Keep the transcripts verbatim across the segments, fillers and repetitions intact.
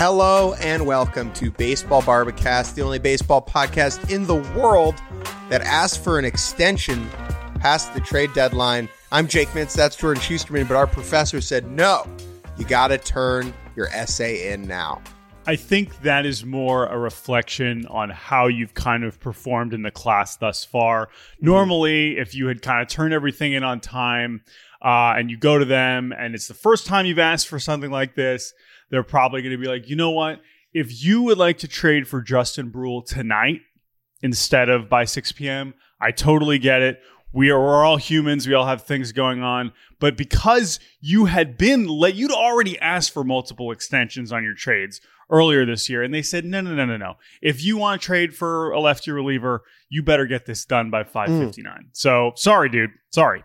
Hello and welcome to Baseball Barbacast, the only baseball podcast in the world that asks for an extension past the trade deadline. I'm Jake Mintz, that's Jordan Schusterman, but our professor said, no, you got to turn your essay in now. I think that is more a reflection on how you've kind of performed in the class thus far. Normally, if you had kind of turned everything in on time uh, and you go to them and it's the first time you've asked for something like this, they're probably going to be like, you know what? If you would like to trade for Justin Bruihl tonight instead of by six p.m., I totally get it. We are we're all humans. We all have things going on. But because you had been let, you'd already asked for multiple extensions on your trades earlier this year, and they said, no, no, no, no, no. If you want to trade for a lefty reliever, you better get this done by five fifty-nine. Mm. So, sorry, dude. Sorry.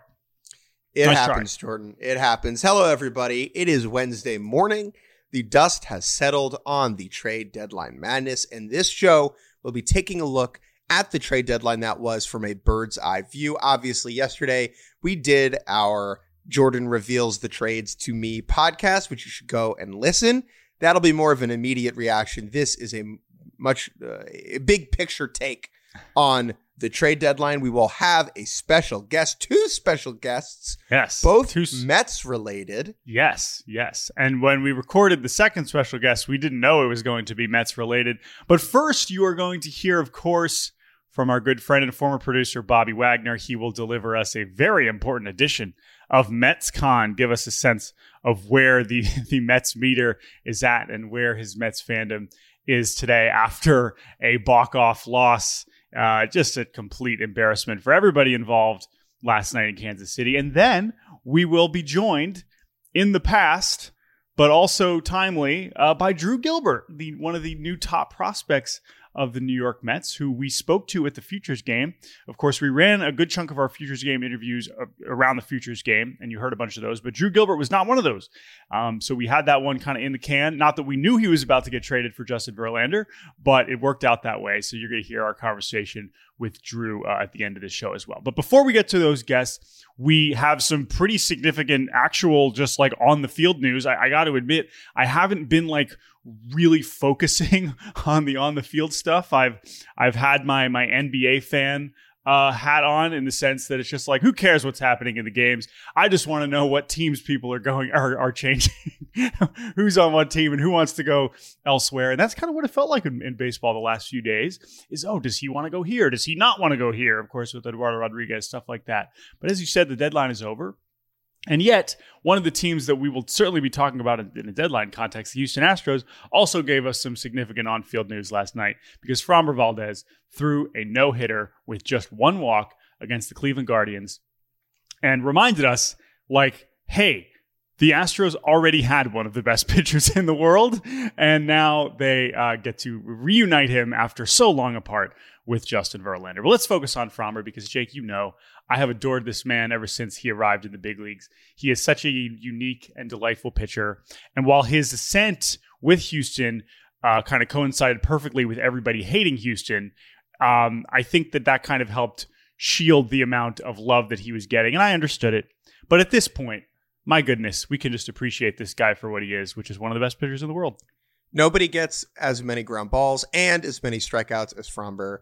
It nice happens, try. Jordan. It happens. Hello, everybody. It is Wednesday morning. The dust has settled on the trade deadline madness, and this show will be taking a look at the trade deadline that was from a bird's eye view. Obviously, yesterday we did our Jordan Reveals the Trades to Me podcast, which you should go and listen. That'll be more of an immediate reaction. This is a much uh, a big picture take on the trade deadline. We will have a special guest, two special guests. Yes. Both two... Mets related. Yes, yes. And when we recorded the second special guest, we didn't know it was going to be Mets related. But first, you are going to hear, of course, from our good friend and former producer, Bobby Wagner. He will deliver us a very important edition of MetsCon, give us a sense of where the, the Mets meter is at and where his Mets fandom is today after a balk-off loss. Uh, just a complete embarrassment for everybody involved last night in Kansas City. And then we will be joined in the past, but also timely, uh, by Drew Gilbert, the one of the new top prospects of the New York Mets, who we spoke to at the Futures game. Of course, we ran a good chunk of our Futures game interviews around the Futures game, and you heard a bunch of those, but Drew Gilbert was not one of those. Um, so we had that one kind of in the can. Not that we knew he was about to get traded for Justin Verlander, but it worked out that way. So you're going to hear our conversation with Drew uh, at the end of the show as well. But before we get to those guests, we have some pretty significant actual just like on the field news. I, I got to admit, I haven't been like really focusing on the on the field stuff. I've I've had my my N B A fan uh, hat on in the sense that it's just like, who cares what's happening in the games? I just want to know what teams people are going are, are changing, who's on what team and who wants to go elsewhere. And that's kind of what it felt like in, in baseball the last few days is, oh, does he want to go here? Does he not want to go here? Of course, with Eduardo Rodriguez, stuff like that. But as you said, the deadline is over. And yet, one of the teams that we will certainly be talking about in, in a deadline context, the Houston Astros, also gave us some significant on-field news last night because Framber Valdez threw a no-hitter with just one walk against the Cleveland Guardians and reminded us, like, hey, the Astros already had one of the best pitchers in the world, and now they uh, get to reunite him after so long apart with Justin Verlander. But let's focus on Framber because, Jake, you know, I have adored this man ever since he arrived in the big leagues. He is such a unique and delightful pitcher. And while his ascent with Houston uh, kind of coincided perfectly with everybody hating Houston, um, I think that that kind of helped shield the amount of love that he was getting. And I understood it. But at this point, my goodness, we can just appreciate this guy for what he is, which is one of the best pitchers in the world. Nobody gets as many ground balls and as many strikeouts as Framber.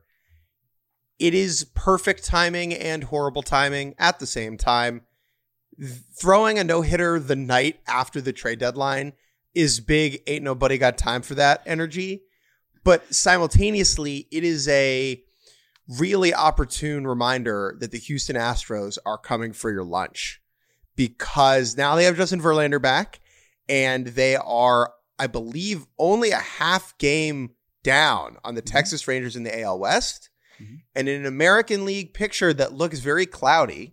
It is perfect timing and horrible timing at the same time. Throwing a no-hitter the night after the trade deadline is big. Ain't nobody got time for that energy. But simultaneously, it is a really opportune reminder that the Houston Astros are coming for your lunch because now they have Justin Verlander back and they are, I believe, only a half game down on the mm-hmm. Texas Rangers in the A L West. Mm-hmm. And in an American League picture that looks very cloudy,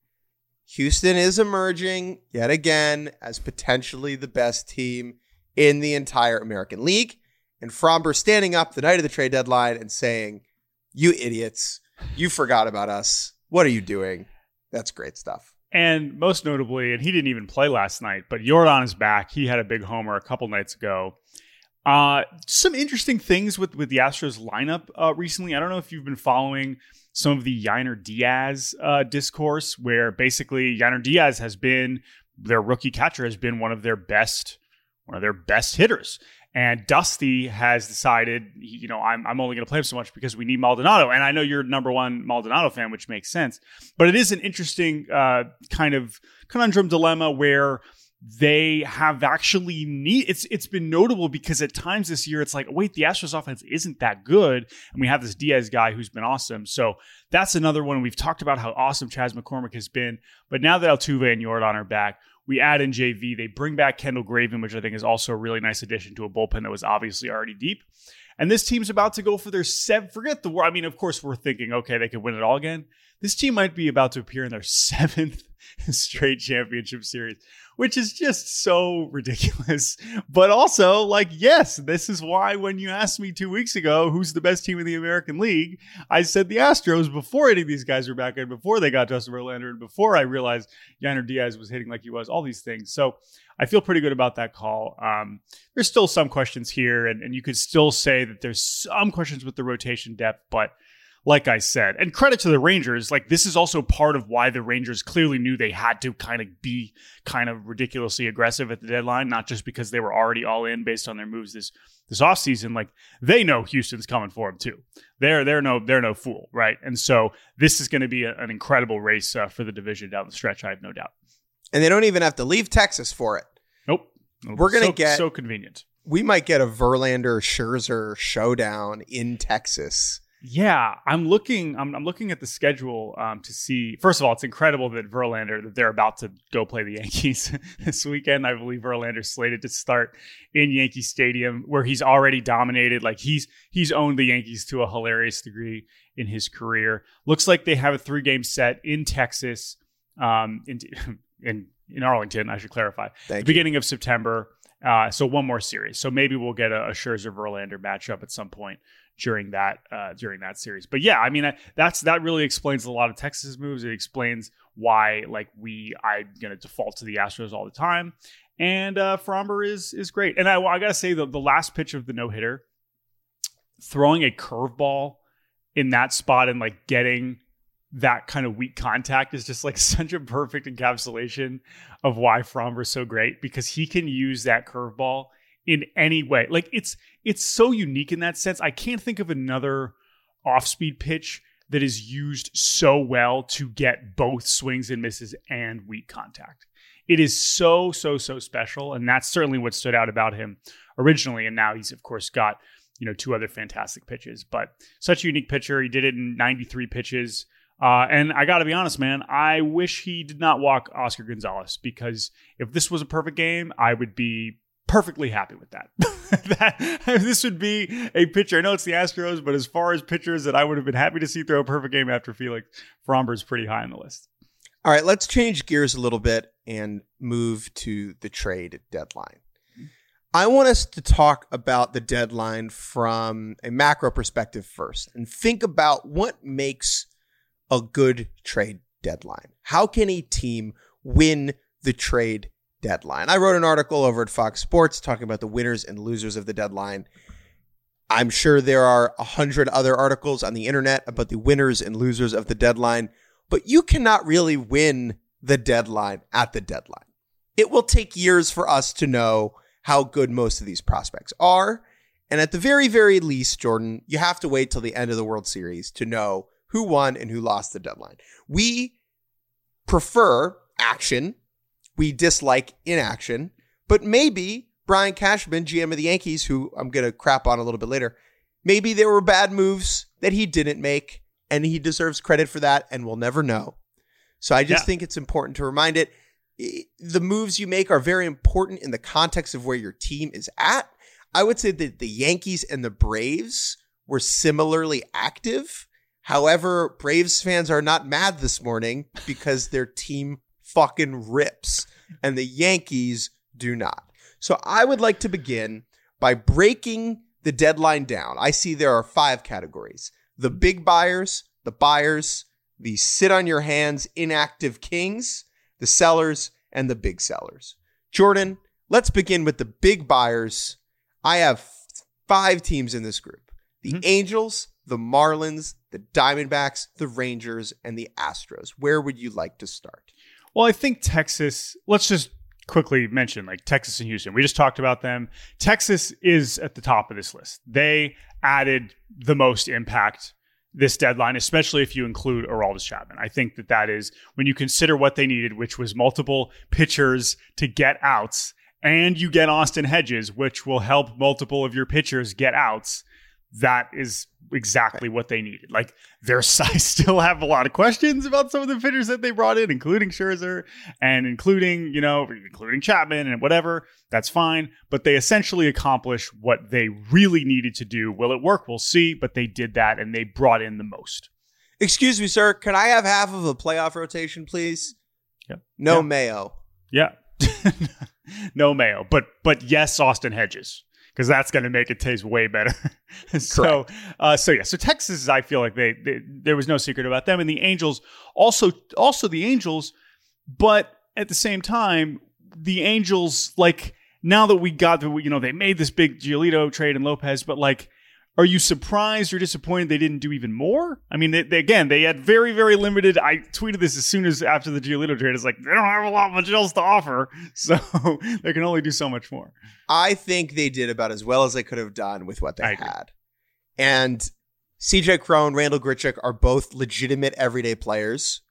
Houston is emerging yet again as potentially the best team in the entire American League. And Framber standing up the night of the trade deadline and saying, you idiots, you forgot about us. What are you doing? That's great stuff. And most notably, and he didn't even play last night, but Yordan is back. He had a big homer a couple nights ago. Uh, some interesting things with, with the Astros lineup uh, recently. I don't know if you've been following some of the Yainer Diaz uh, discourse, where basically Yainer Diaz has been, their rookie catcher has been one of their best, one of their best hitters. And Dusty has decided, you know, I'm, I'm only going to play him so much because we need Maldonado. And I know you're number one Maldonado fan, which makes sense. But it is an interesting uh, kind of conundrum dilemma where they have actually need. It's it's been notable because at times this year, it's like, wait, the Astros offense isn't that good. And we have this Diaz guy who's been awesome. So that's another one. We've talked about how awesome Chas McCormick has been. But now that Altuve and Yordan are back, we add in J V. They bring back Kendall Graven, which I think is also a really nice addition to a bullpen that was obviously already deep. And this team's about to go for their seventh. Forget the war. I mean, of course, we're thinking, okay, they could win it all again. This team might be about to appear in their seventh straight championship series, which is just so ridiculous. But also, like, yes, this is why when you asked me two weeks ago, who's the best team in the American League, I said the Astros before any of these guys were back in, before they got Justin Verlander, and before I realized Yainer Diaz was hitting like he was, all these things. So I feel pretty good about that call. Um, there's still some questions here, and, and you could still say that there's some questions with the rotation depth, but like I said, and credit to the Rangers, like this is also part of why the Rangers clearly knew they had to kind of be kind of ridiculously aggressive at the deadline, not just because they were already all in based on their moves this this offseason. Like they know Houston's coming for them too. They're they're no they're no fool, right? And so this is going to be a, an incredible race uh, for the division down the stretch. I have no doubt. And they don't even have to leave Texas for it. Nope. We're gonna so, get so convenient. We might get a Verlander Scherzer showdown in Texas. Yeah, I'm looking. I'm, I'm looking at the schedule um, to see. First of all, it's incredible that Verlander that they're about to go play the Yankees this weekend. I believe Verlander's slated to start in Yankee Stadium, where he's already dominated. Like he's he's owned the Yankees to a hilarious degree in his career. Looks like they have a three game set in Texas, um, in in in Arlington. I should clarify. Thank the you. Beginning of September. Uh, so one more series. So maybe we'll get a, a Scherzer Verlander matchup at some point during that uh, during that series. But yeah, I mean I, that's that really explains a lot of Texas moves. It explains why like we I'm gonna default to the Astros all the time. And uh, Fromber is is great. And I, I gotta say the the last pitch of the no hitter, throwing a curveball in that spot and like getting that kind of weak contact is just like such a perfect encapsulation of why Fromber is so great, because he can use that curveball in any way. Like it's it's so unique in that sense. I can't think of another off-speed pitch that is used so well to get both swings and misses and weak contact. It is so, so, so special. And that's certainly what stood out about him originally. And now he's, of course, got, you know, two other fantastic pitches. But such a unique pitcher. He did it in ninety-three pitches. Uh, and I got to be honest, man, I wish he did not walk Oscar Gonzalez, because if this was a perfect game, I would be perfectly happy with that. that this would be a pitcher. I know it's the Astros, but as far as pitchers that I would have been happy to see throw a perfect game after Felix, Fromber is pretty high on the list. All right, let's change gears a little bit and move to the trade deadline. I want us to talk about the deadline from a macro perspective first and think about what makes a good trade deadline. How can a team win the trade deadline? I wrote an article over at Fox Sports talking about the winners and losers of the deadline. I'm sure there are a hundred other articles on the internet about the winners and losers of the deadline, but you cannot really win the deadline at the deadline. It will take years for us to know how good most of these prospects are. And at the very, very least, Jordan, you have to wait till the end of the World Series to know who won and who lost the deadline. We prefer action. We dislike inaction. But maybe Brian Cashman, G M of the Yankees, who I'm going to crap on a little bit later, maybe there were bad moves that he didn't make, and he deserves credit for that, and we'll never know. So I just yeah. think it's important to remind it. The moves you make are very important in the context of where your team is at. I would say that the Yankees and the Braves were similarly active. However, Braves fans are not mad this morning because their team fucking rips and the Yankees do not. So I would like to begin by breaking the deadline down. I see there are five categories: the big buyers, the buyers, the sit on your hands inactive kings, the sellers, and the big sellers. Jordan, let's begin with the big buyers. I have five teams in this group: the mm-hmm. Angels, the Marlins, the Diamondbacks, the Rangers, and the Astros. Where would you like to start? Well, I think Texas, let's just quickly mention like Texas and Houston. We just talked about them. Texas is at the top of this list. They added the most impact this deadline, especially if you include Aroldis Chapman. I think that that is, when you consider what they needed, which was multiple pitchers to get outs, and you get Austin Hedges, which will help multiple of your pitchers get outs, that is exactly what they needed. Like, their I still have a lot of questions about some of the pitchers that they brought in, including Scherzer and including, you know, including Chapman and whatever. That's fine. But they essentially accomplished what they really needed to do. Will it work? We'll see. But they did that, and they brought in the most. Excuse me, sir. Can I have half of a playoff rotation, please? Yeah. No yeah. Mayo. Yeah. No Mayo. But but yes, Austin Hedges. Because that's going to make it taste way better. so, uh, so yeah. So Texas, I feel like they, they there was no secret about them, and the Angels also also the Angels, but at the same time, the Angels, like, now that we got the, you know, they made this big Giolito trade and Lopez, but like, are you surprised or disappointed they didn't do even more? I mean, they, they, again, they had very, very limited. I tweeted this as soon as after the Giolito trade. It's like, they don't have a lot much else to offer, so they can only do so much more. I think they did about as well as they could have done with what they had. And C J Cron, Randall Grichuk are both legitimate everyday players.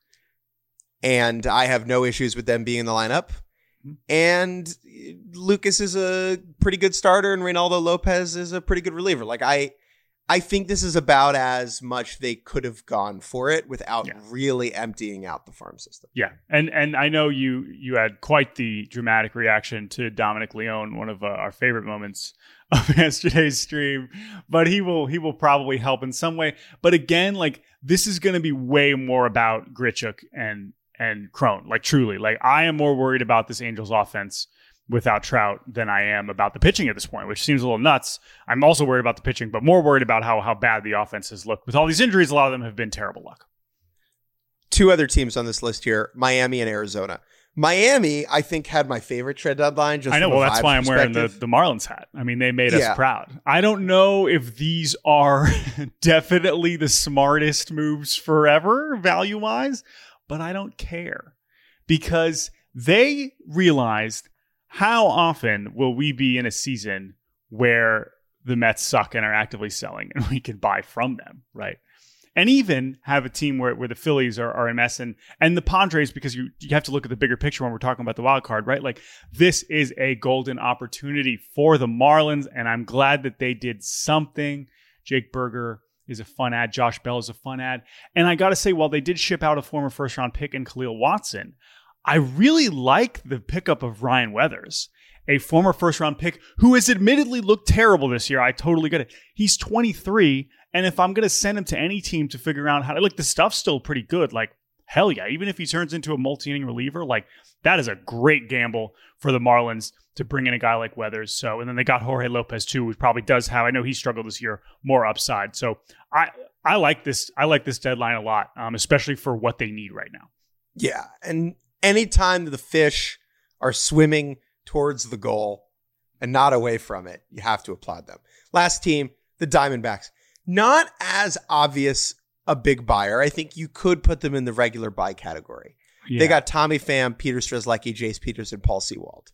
And I have no issues with them being in the lineup. Mm-hmm. And Lucas is a pretty good starter, and Reynaldo Lopez is a pretty good reliever. Like, I I think this is about as much they could have gone for it without yeah. really emptying out the farm system. Yeah. And and I know you you had quite the dramatic reaction to Dominic Leone, one of uh, our favorite moments of yesterday's stream, but he will he will probably help in some way. But again, like, this is going to be way more about Grichuk and and Cron. Like, truly, like, I am more worried about this Angels offense without Trout than I am about the pitching at this point, which seems a little nuts. I'm also worried about the pitching, but more worried about how how bad the offense has looked. With all these injuries, a lot of them have been terrible luck. Two other teams on this list here, Miami and Arizona. Miami, I think, had my favorite trade deadline. Just I know. Well, that's why I'm wearing the, the Marlins hat. I mean, they made yeah. us proud. I don't know if these are definitely the smartest moves forever, value-wise, but I don't care, because they realized, how often will we be in a season where the Mets suck and are actively selling and we can buy from them, right? And even have a team where, where the Phillies are, are a mess, and, and the Padres, because you, you have to look at the bigger picture when we're talking about the wild card, right? Like, this is a golden opportunity for the Marlins, and I'm glad that they did something. Jake Berger is a fun ad. Josh Bell is a fun ad. And I got to say, while they did ship out a former first-round pick in Khalil Watson, I really like the pickup of Ryan Weathers, a former first-round pick who has admittedly looked terrible this year. I totally get it. He's twenty-three, and if I'm going to send him to any team to figure out how to, like, the stuff's still pretty good. Like, hell yeah, even if he turns into a multi-inning reliever, like, that is a great gamble for the Marlins to bring in a guy like Weathers. So, and then they got Jorge Lopez too, who probably does have, I know he struggled this year, more upside. So I I like this. I like this deadline a lot, um, especially for what they need right now. Yeah, and anytime the fish are swimming towards the goal and not away from it, you have to applaud them. Last team, the Diamondbacks. Not as obvious a big buyer. I think you could put them in the regular buy category. Yeah. They got Tommy Pham, Peter Strzelecki, Jace Peterson, Paul Sewald.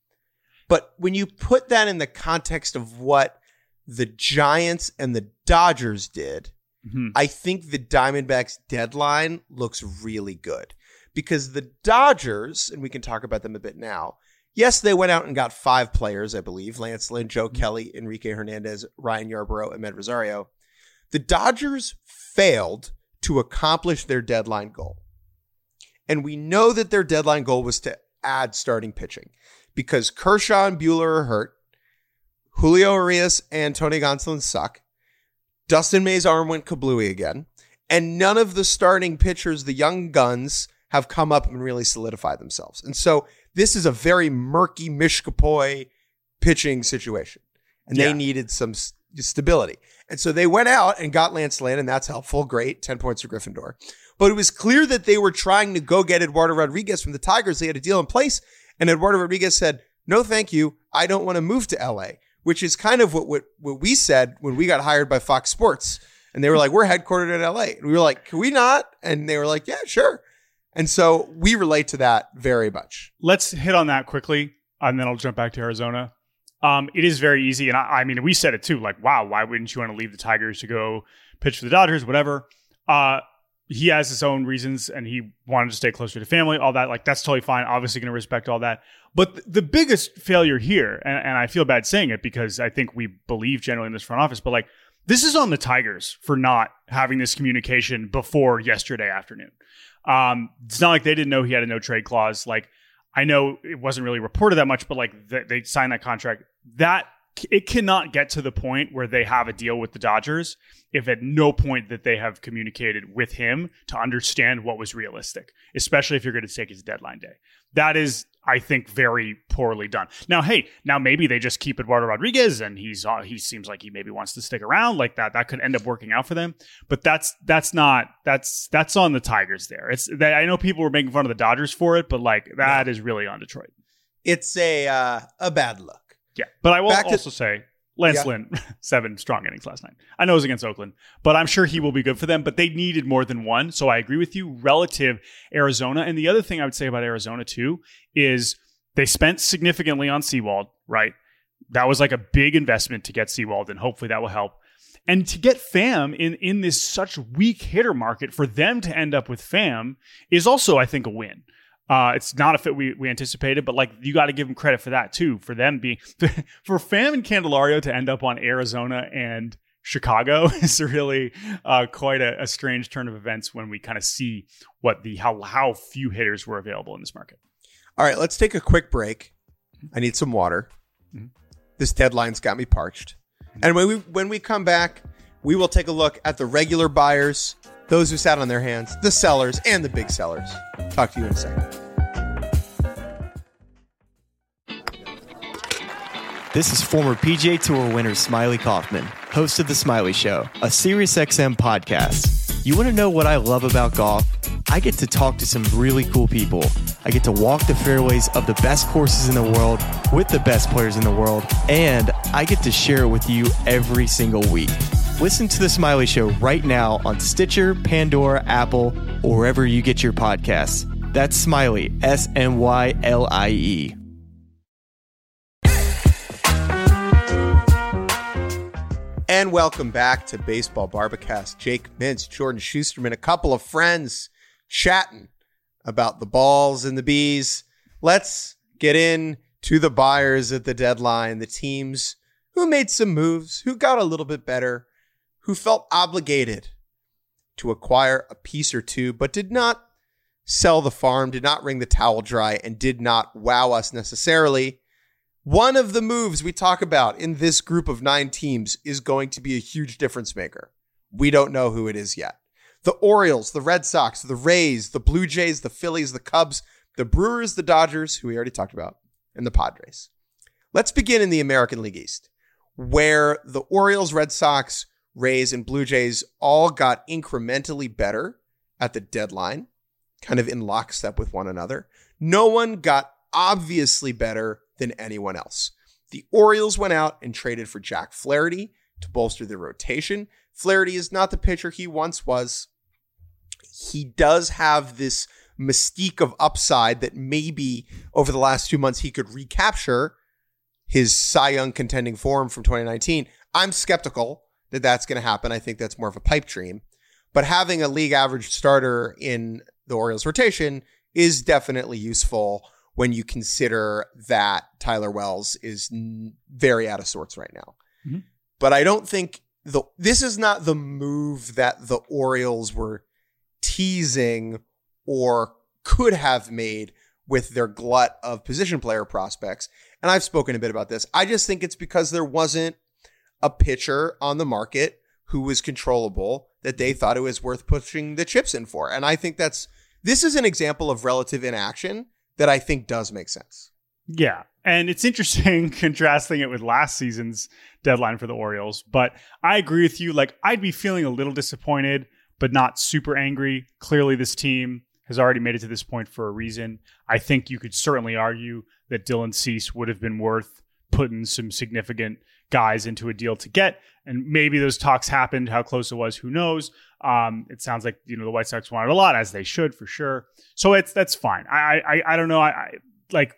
But when you put that in the context of what the Giants and the Dodgers did, mm-hmm. I think the Diamondbacks deadline looks really good. Because the Dodgers, and we can talk about them a bit now, yes, they went out and got five players, I believe. Lance Lynn, Joe mm-hmm. Kelly, Enrique Hernandez, Ryan Yarbrough, Ahmed Rosario. The Dodgers failed to accomplish their deadline goal. And we know that their deadline goal was to add starting pitching, because Kershaw and Buehler are hurt. Julio Urias and Tony Gonsolin suck. Dustin May's arm went kablooey again. And none of the starting pitchers, the young guns, have come up and really solidified themselves. And so this is a very murky Mishkapoy pitching situation. And yeah. they needed some st- stability. And so they went out and got Lance Lynn, and that's helpful. Great. ten points for Gryffindor. But it was clear that they were trying to go get Eduardo Rodriguez from the Tigers. They had a deal in place, and Eduardo Rodriguez said, no, thank you. I don't want to move to L A, which is kind of what, what, what we said when we got hired by Fox Sports. And they were like, we're headquartered in L A. And we were like, can we not? And they were like, yeah, sure. And so we relate to that very much. Let's hit on that quickly, and then I'll jump back to Arizona. Um, it is very easy. And I, I mean, we said it too, like, wow, why wouldn't you want to leave the Tigers to go pitch for the Dodgers, whatever. Uh, he has his own reasons and he wanted to stay closer to family, all that. Like, that's totally fine. Obviously going to respect all that. But th- the biggest failure here, and, and I feel bad saying it because I think we believe generally in this front office, but like, this is on the Tigers for not having this communication before yesterday afternoon. Um, it's not like they didn't know he had a no trade clause. Like, I know it wasn't really reported that much, but like th- they signed that contract. That it cannot get to the point where they have a deal with the Dodgers if at no point that they have communicated with him to understand what was realistic, especially if you're going to take his deadline day. That is, I think, very poorly done. Now, hey, now maybe they just keep Eduardo Rodriguez and he's uh, he seems like he maybe wants to stick around like that. That could end up working out for them. But that's that's not that's that's on the Tigers there. It's that I know people were making fun of the Dodgers for it, but like that yeah. is really on Detroit. It's a uh, a bad look. Yeah, but I will Back also to- say Lance yeah. Lynn, seven strong innings last night. I know it was against Oakland, but I'm sure he will be good for them. But they needed more than one. So I agree with you relative Arizona. And the other thing I would say about Arizona too is they spent significantly on Sewald, right? That was like a big investment to get Sewald, and hopefully that will help. And to get Pham in, in this such weak hitter market, for them to end up with Pham is also, I think, a win. Uh, it's not a fit we, we anticipated, but like you got to give them credit for that too. For them being for Pham and Candelario to end up on Arizona and Chicago is really uh, quite a, a strange turn of events when we kind of see what the how how few hitters were available in this market. All right, let's take a quick break. I need some water. Mm-hmm. This deadline's got me parched. Mm-hmm. And when we when we come back, we will take a look at the regular buyers, those who sat on their hands, the sellers, and the big sellers. Talk to you in a second. This is former P G A Tour winner Smiley Kaufman, host of The Smiley Show, a SiriusXM podcast. You want to know what I love about golf? I get to talk to some really cool people. I get to walk the fairways of the best courses in the world with the best players in the world, and I get to share it with you every single week. Listen to The Smiley Show right now on Stitcher, Pandora, Apple, or wherever you get your podcasts. That's Smiley, S M Y L I E. And welcome back to Baseball Barbacast. Jake Mintz, Jordan Schusterman, a couple of friends chatting about the balls and the bees. Let's get in to the buyers at the deadline, the teams who made some moves, who got a little bit better, who felt obligated to acquire a piece or two, but did not sell the farm, did not wring the towel dry, and did not wow us necessarily. One of the moves we talk about in this group of nine teams is going to be a huge difference maker. We don't know who it is yet. The Orioles, the Red Sox, the Rays, the Blue Jays, the Phillies, the Cubs, the Brewers, the Dodgers, who we already talked about, and the Padres. Let's begin in the American League East, where the Orioles, Red Sox, Rays, and Blue Jays all got incrementally better at the deadline, kind of in lockstep with one another. No one got obviously better than anyone else. The Orioles went out and traded for Jack Flaherty to bolster their rotation. Flaherty is not the pitcher he once was. He does have this mystique of upside that maybe over the last two months he could recapture his Cy Young contending form from twenty nineteen. I'm skeptical that that's going to happen. I think that's more of a pipe dream. But having a league average starter in the Orioles rotation is definitely useful when you consider that Tyler Wells is n- very out of sorts right now. Mm-hmm. But I don't think the this is not the move that the Orioles were teasing or could have made with their glut of position player prospects. And I've spoken a bit about this. I just think it's because there wasn't a pitcher on the market who was controllable that they thought it was worth pushing the chips in for. And I think that's this is an example of relative inaction that I think does make sense. Yeah. And it's interesting contrasting it with last season's deadline for the Orioles. But I agree with you. Like, I'd be feeling a little disappointed, but not super angry. Clearly, this team has already made it to this point for a reason. I think you could certainly argue that Dylan Cease would have been worth putting some significant guys into a deal to get. And maybe those talks happened. How close it was, who knows? Um, it sounds like, you know, the White Sox wanted a lot, as they should for sure. So it's that's fine. I I, I don't know. I, I like.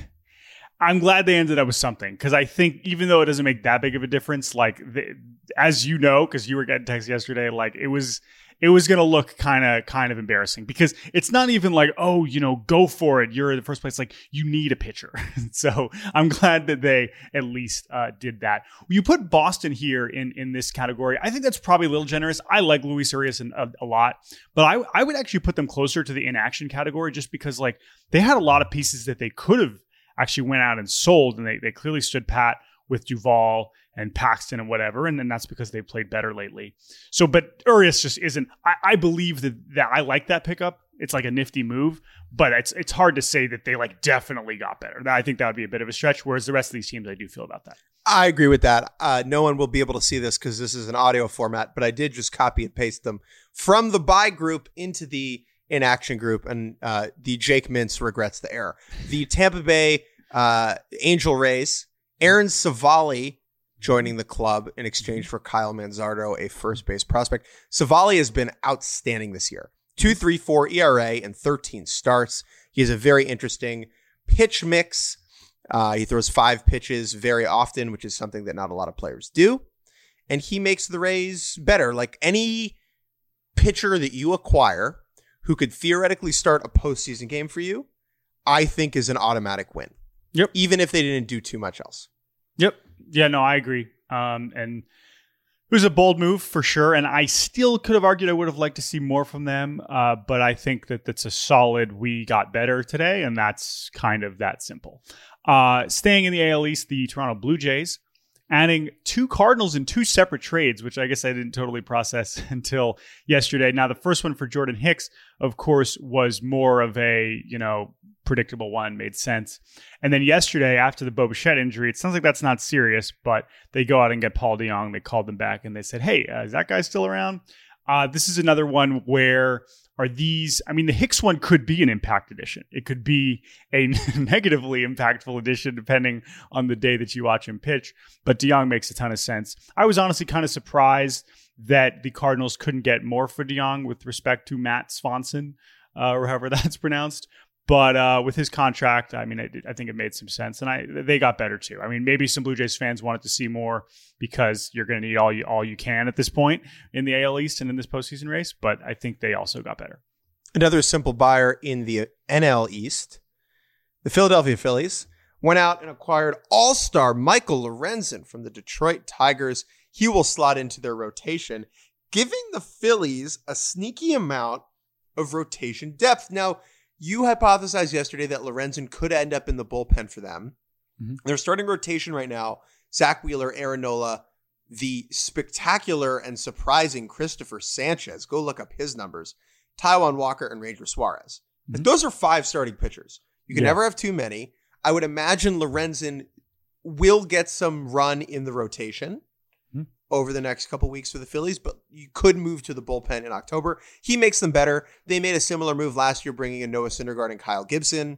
I'm glad they ended up with something, because I think even though it doesn't make that big of a difference, like the, as you know, because you were getting texts yesterday, like it was it was going to look kind of kind of embarrassing, because it's not even like, oh, you know, go for it, you're in the first place. Like, you need a pitcher. So I'm glad that they at least uh, did that. You put Boston here in in this category. I think that's probably a little generous. I like Luis Urias a, a lot, but I I would actually put them closer to the inaction category, just because like they had a lot of pieces that they could have actually went out and sold, and they, they clearly stood pat with Duvall and Paxton and whatever, and then that's because they played better lately. So, but Urias just isn't. I, I believe that that I like that pickup. It's like a nifty move, but it's it's hard to say that they like definitely got better. I think that would be a bit of a stretch. Whereas the rest of these teams, I do feel about that. I agree with that. Uh, no one will be able to see this because this is an audio format, but I did just copy and paste them from the buy group into the in action group, and uh, the Jake Mintz regrets the error. The Tampa Bay uh, Angel Rays, Aaron Savali joining the club in exchange for Kyle Manzardo, a first base prospect. Savali has been outstanding this year. two point three four E R A and thirteen starts. He has a very interesting pitch mix. Uh, he throws five pitches very often, which is something that not a lot of players do. And he makes the Rays better. Like any pitcher that you acquire who could theoretically start a postseason game for you, I think is an automatic win. Yep. Even if they didn't do too much else. Yep. Yeah, no, I agree. Um, and it was a bold move for sure. And I still could have argued I would have liked to see more from them. Uh, but I think that that's a solid, we got better today. And that's kind of that simple. Uh, staying in the A L East, the Toronto Blue Jays, adding two Cardinals in two separate trades, which I guess I didn't totally process until yesterday. Now, the first one for Jordan Hicks, of course, was more of a, you know, predictable one, made sense. And then yesterday, after the Bo Bichette injury, it sounds like that's not serious, but they go out and get Paul DeJong. They called them back and they said, hey, uh, is that guy still around? Uh, this is another one where are these, I mean, the Hicks one could be an impact addition. It could be a negatively impactful addition, depending on the day that you watch him pitch. But DeJong makes a ton of sense. I was honestly kind of surprised that the Cardinals couldn't get more for DeJong with respect to Matt Swanson, uh, or however that's pronounced. But uh, with his contract, I mean, I, I think it made some sense, and I they got better too. I mean, maybe some Blue Jays fans wanted to see more because you're going to need all you all you can at this point in the A L East and in this postseason race. But I think they also got better. Another simple buyer in the N L East, the Philadelphia Phillies went out and acquired all-star Michael Lorenzen from the Detroit Tigers. He will slot into their rotation, giving the Phillies a sneaky amount of rotation depth. Now, you hypothesized yesterday that Lorenzen could end up in the bullpen for them. Mm-hmm. They're starting rotation right now. Zach Wheeler, Aaron Nola, the spectacular and surprising Christopher Sanchez. Go look up his numbers. Taijuan Walker and Ranger Suarez. Mm-hmm. Those are five starting pitchers. You can yeah. never have too many. I would imagine Lorenzen will get some run in the rotation mm-hmm. over the next couple weeks for the Phillies, but you could move to the bullpen in October. He makes them better. They made a similar move last year, bringing in Noah Syndergaard and Kyle Gibson.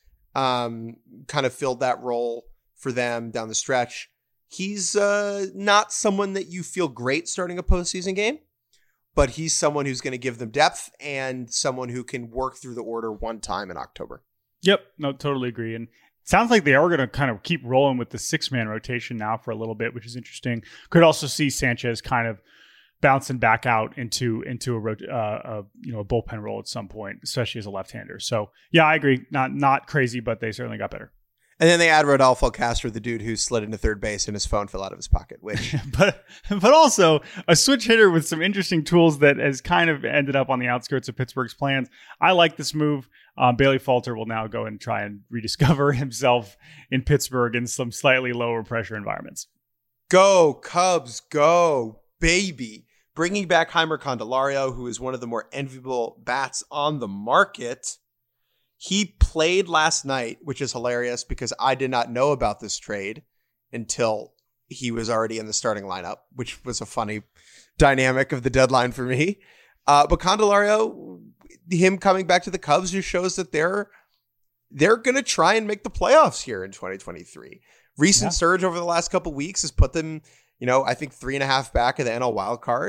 Um, kind of filled that role for them down the stretch. He's uh, not someone that you feel great starting a postseason game, but he's someone who's going to give them depth and someone who can work through the order one time in October. Yep. No, totally agree. And it sounds like they are going to kind of keep rolling with the six-man rotation now for a little bit, which is interesting. Could also see Sanchez kind of bouncing back out into into a, uh, a you know a bullpen role at some point, especially as a left-hander. So yeah, I agree. Not not crazy, but they certainly got better. And then they add Rodolfo Castro, the dude who slid into third base and his phone fell out of his pocket. Which, but but also a switch hitter with some interesting tools that has kind of ended up on the outskirts of Pittsburgh's plans. I like this move. Um, Bailey Falter will now go and try and rediscover himself in Pittsburgh in some slightly lower pressure environments. Go Cubs, go baby! Bringing back Heimer Candelario, who is one of the more enviable bats on the market. He played last night, which is hilarious because I did not know about this trade until he was already in the starting lineup, which was a funny dynamic of the deadline for me. Uh, but Candelario, him coming back to the Cubs just shows that they're they're going to try and make the playoffs here in twenty twenty-three. Recent yeah. surge over the last couple weeks has put them, you know, I think three and a half back of the N L wild card.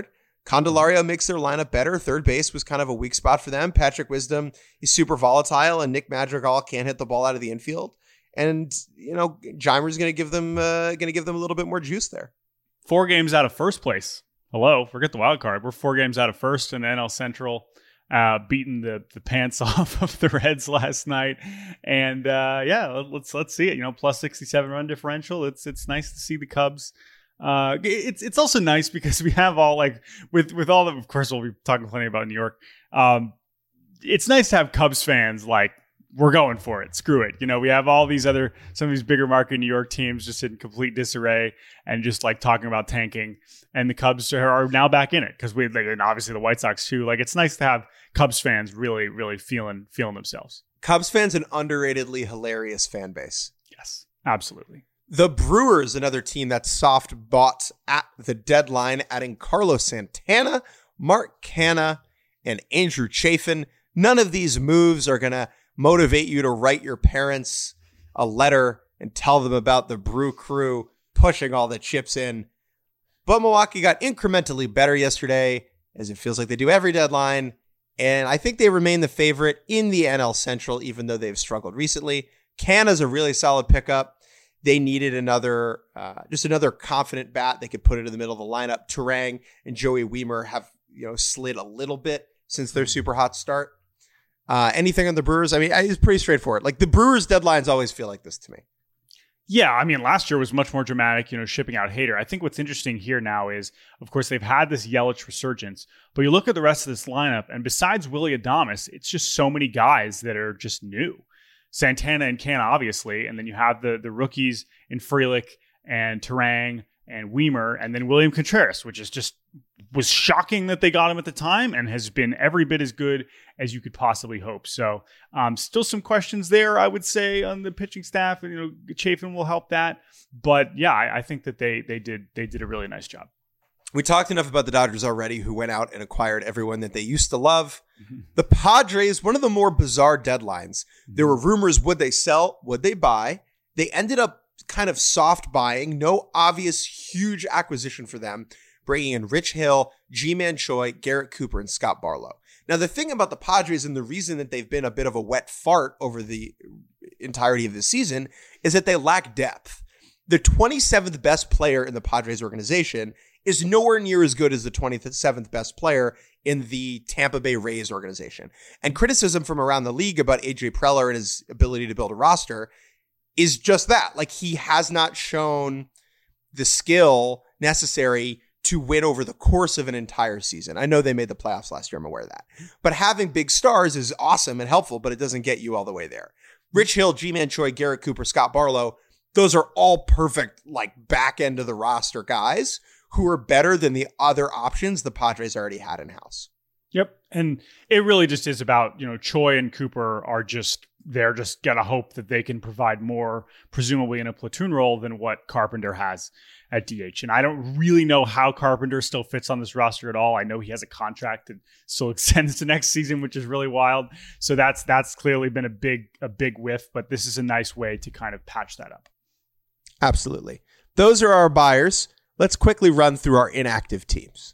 Candelario makes their lineup better. Third base was kind of a weak spot for them. Patrick Wisdom is super volatile, and Nick Madrigal can't hit the ball out of the infield. And, you know, Jeimer's going to give them uh, going to give them a little bit more juice there. Four games out of first place. Hello, forget the wild card. We're four games out of first in the N L Central, uh, beating the the pants off of the Reds last night. And uh, yeah, let's let's see it. You know, plus sixty-seven run differential. It's it's nice to see the Cubs. Uh, it's it's also nice because we have all like with with all of of course we'll be talking plenty about New York. Um, it's nice to have Cubs fans like, we're going for it. Screw it. You know, we have all these other, some of these bigger market New York teams just in complete disarray and just like talking about tanking. And the Cubs are now back in it because we, like, and obviously the White Sox too. Like, it's nice to have Cubs fans really, really feeling, feeling themselves. Cubs fans, an underratedly hilarious fan base. Yes, absolutely. The Brewers, another team that soft bought at the deadline, adding Carlos Santana, Mark Canha, and Andrew Chafin. None of these moves are going to motivate you to write your parents a letter and tell them about the Brew Crew pushing all the chips in. But Milwaukee got incrementally better yesterday, as it feels like they do every deadline. And I think they remain the favorite in the N L Central, even though they've struggled recently. Canha's a really solid pickup. They needed another, uh, just another confident bat they could put into the middle of the lineup. Turang and Joey Wiemer have, you know, slid a little bit since their super hot start. Uh, anything on the Brewers? I mean, it's pretty straightforward. Like, the Brewers deadlines always feel like this to me. Yeah, I mean, last year was much more dramatic, you know, shipping out Hader. I think what's interesting here now is, of course, they've had this Yelich resurgence, but you look at the rest of this lineup, and besides Willy Adames, it's just so many guys that are just new. Santana and Canha, obviously, and then you have the the rookies in Frelick and Turang and Wiemer, and then William Contreras, which is just was shocking that they got him at the time and has been every bit as good as you could possibly hope. So um, still some questions there, I would say, on the pitching staff. And, you know, Chafin will help that. But yeah, I, I think that they they did they did a really nice job. We talked enough about the Dodgers already, who went out and acquired everyone that they used to love. Mm-hmm. The Padres, one of the more bizarre deadlines. Mm-hmm. There were rumors, would they sell? Would they buy? They ended up kind of soft buying. No obvious huge acquisition for them, bringing in Rich Hill, Ji-Man Choi, Garrett Cooper, and Scott Barlow. Now, the thing about the Padres and the reason that they've been a bit of a wet fart over the entirety of the season is that they lack depth. The twenty-seventh best player in the Padres organization is nowhere near as good as the twenty-seventh best player in the Tampa Bay Rays organization. And criticism from around the league about A J Preller and his ability to build a roster is just that. Like, he has not shown the skill necessary to win over the course of an entire season. I know they made the playoffs last year. I'm aware of that. But having big stars is awesome and helpful, but it doesn't get you all the way there. Rich Hill, Ji-Man Choi, Garrett Cooper, Scott Barlow, those are all perfect, like, back end of the roster guys who are better than the other options the Padres already had in-house. Yep. And it really just is about, you know, Choi and Cooper are just, they're just going to hope that they can provide more, presumably in a platoon role, than what Carpenter has at D H. And I don't really know how Carpenter still fits on this roster at all. I know he has a contract that still extends to next season, which is really wild. So that's that's clearly been a big, a big whiff, but this is a nice way to kind of patch that up. Absolutely. Those are our buyers. Let's quickly run through our inactive teams.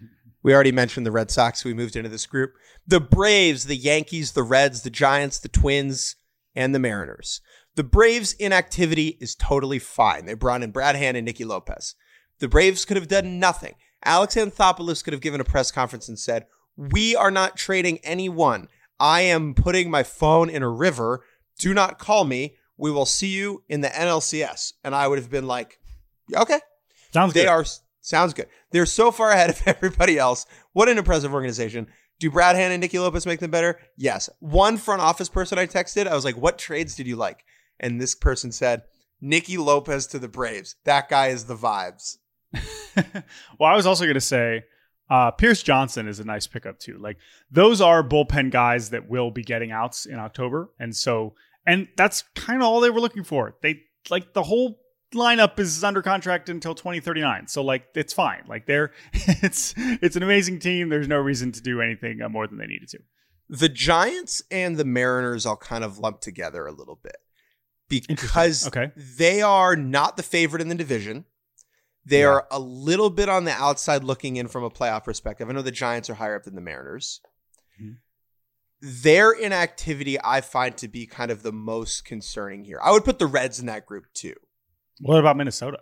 We already mentioned the Red Sox. We moved into this group. The Braves, the Yankees, the Reds, the Giants, the Twins, and the Mariners. The Braves' inactivity is totally fine. They brought in Brad Hand and Nicky Lopez. The Braves could have done nothing. Alex Anthopoulos could have given a press conference and said, "We are not trading anyone. I am putting my phone in a river. Do not call me. We will see you in the N L C S." And I would have been like, okay. Sounds they good. are Sounds good. They're so far ahead of everybody else. What an impressive organization. Do Brad Hand and Nicky Lopez make them better? Yes. One front office person I texted, I was like, what trades did you like? And this person said, Nicky Lopez to the Braves. That guy is the vibes. Well, I was also going to say, uh, Pierce Johnson is a nice pickup too. Like, those are bullpen guys that will be getting outs in October. And so, and that's kind of all they were looking for. They, like, the whole lineup is under contract until twenty thirty-nine, so like it's fine. Like, they're it's it's an amazing team. There's no reason to do anything uh, more than they needed to. The Giants and the Mariners I'll kind of lump together a little bit because okay. they are not the favorite in the division. They Yeah. are a little bit on the outside looking in from a playoff perspective. I know the Giants are higher up than the Mariners. Mhm. Their inactivity I find to be kind of the most concerning here. I would put the Reds in that group too. What about Minnesota?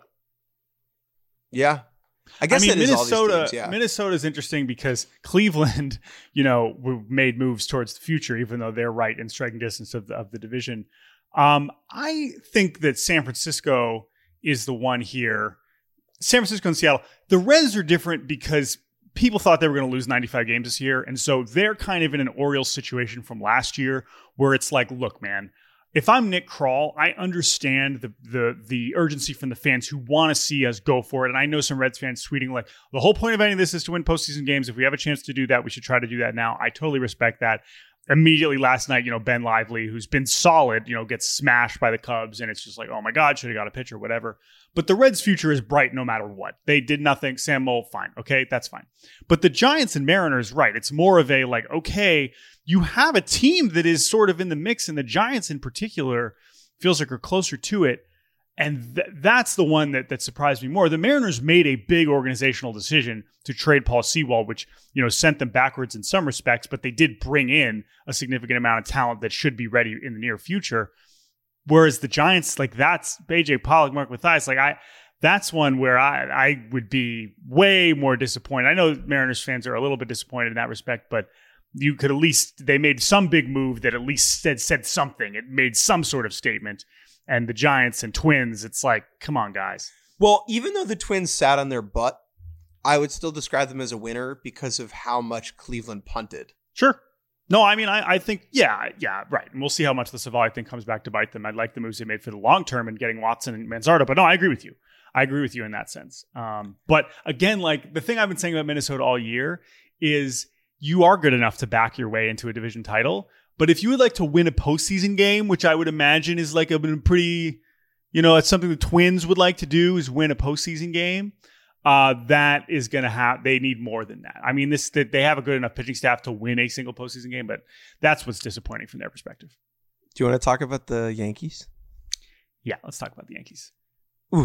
Yeah. I guess I mean, it is all these Minnesota. teams, yeah. Minnesota is interesting because Cleveland, you know, w- made moves towards the future, even though they're right in striking distance of the, of the division. Um, I think that San Francisco is the one here. San Francisco and Seattle. The Reds are different because people thought they were going to lose ninety-five games this year, and so they're kind of in an Orioles situation from last year, where it's like, look, man. If I'm Nick Krall, I understand the the the urgency from the fans who want to see us go for it. And I know some Reds fans tweeting like, the whole point of any of this is to win postseason games. If we have a chance to do that, we should try to do that now. I totally respect that. Immediately last night, you know, Ben Lively, who's been solid, you know, gets smashed by the Cubs. And it's just like, oh my God, should have got a pitcher, whatever. But the Reds' future is bright no matter what. They did nothing. Sam Moll, fine. Okay, that's fine. But the Giants and Mariners, right. It's more of a like, okay, you have a team that is sort of in the mix, and the Giants in particular feels like are closer to it. And th- that's the one that, that surprised me more. The Mariners made a big organizational decision to trade Paul Sewald, which, you know, sent them backwards in some respects, but they did bring in a significant amount of talent that should be ready in the near future. Whereas the Giants, like that's A J Pollock, Mark Mathias, like I, that's one where I, I would be way more disappointed. I know Mariners fans are a little bit disappointed in that respect, but you could at least, they made some big move that at least said, said something. It made some sort of statement. And the Giants and Twins, it's like, come on, guys. Well, even though the Twins sat on their butt, I would still describe them as a winner because of how much Cleveland punted. Sure. No, I mean, I, I think, yeah, yeah, right. And we'll see how much the Savali thing comes back to bite them. I like the moves they made for the long term and getting Watson and Manzardo. But no, I agree with you. I agree with you in that sense. Um, but again, like the thing I've been saying about Minnesota all year is you are good enough to back your way into a division title. But if you would like to win a postseason game, which I would imagine is like a pretty, you know, it's something the Twins would like to do is win a postseason game. Uh, that is going to have, they need more than that. I mean, this, they have a good enough pitching staff to win a single postseason game, but that's what's disappointing from their perspective. Do you want to talk about the Yankees? Yeah, let's talk about the Yankees. Ooh.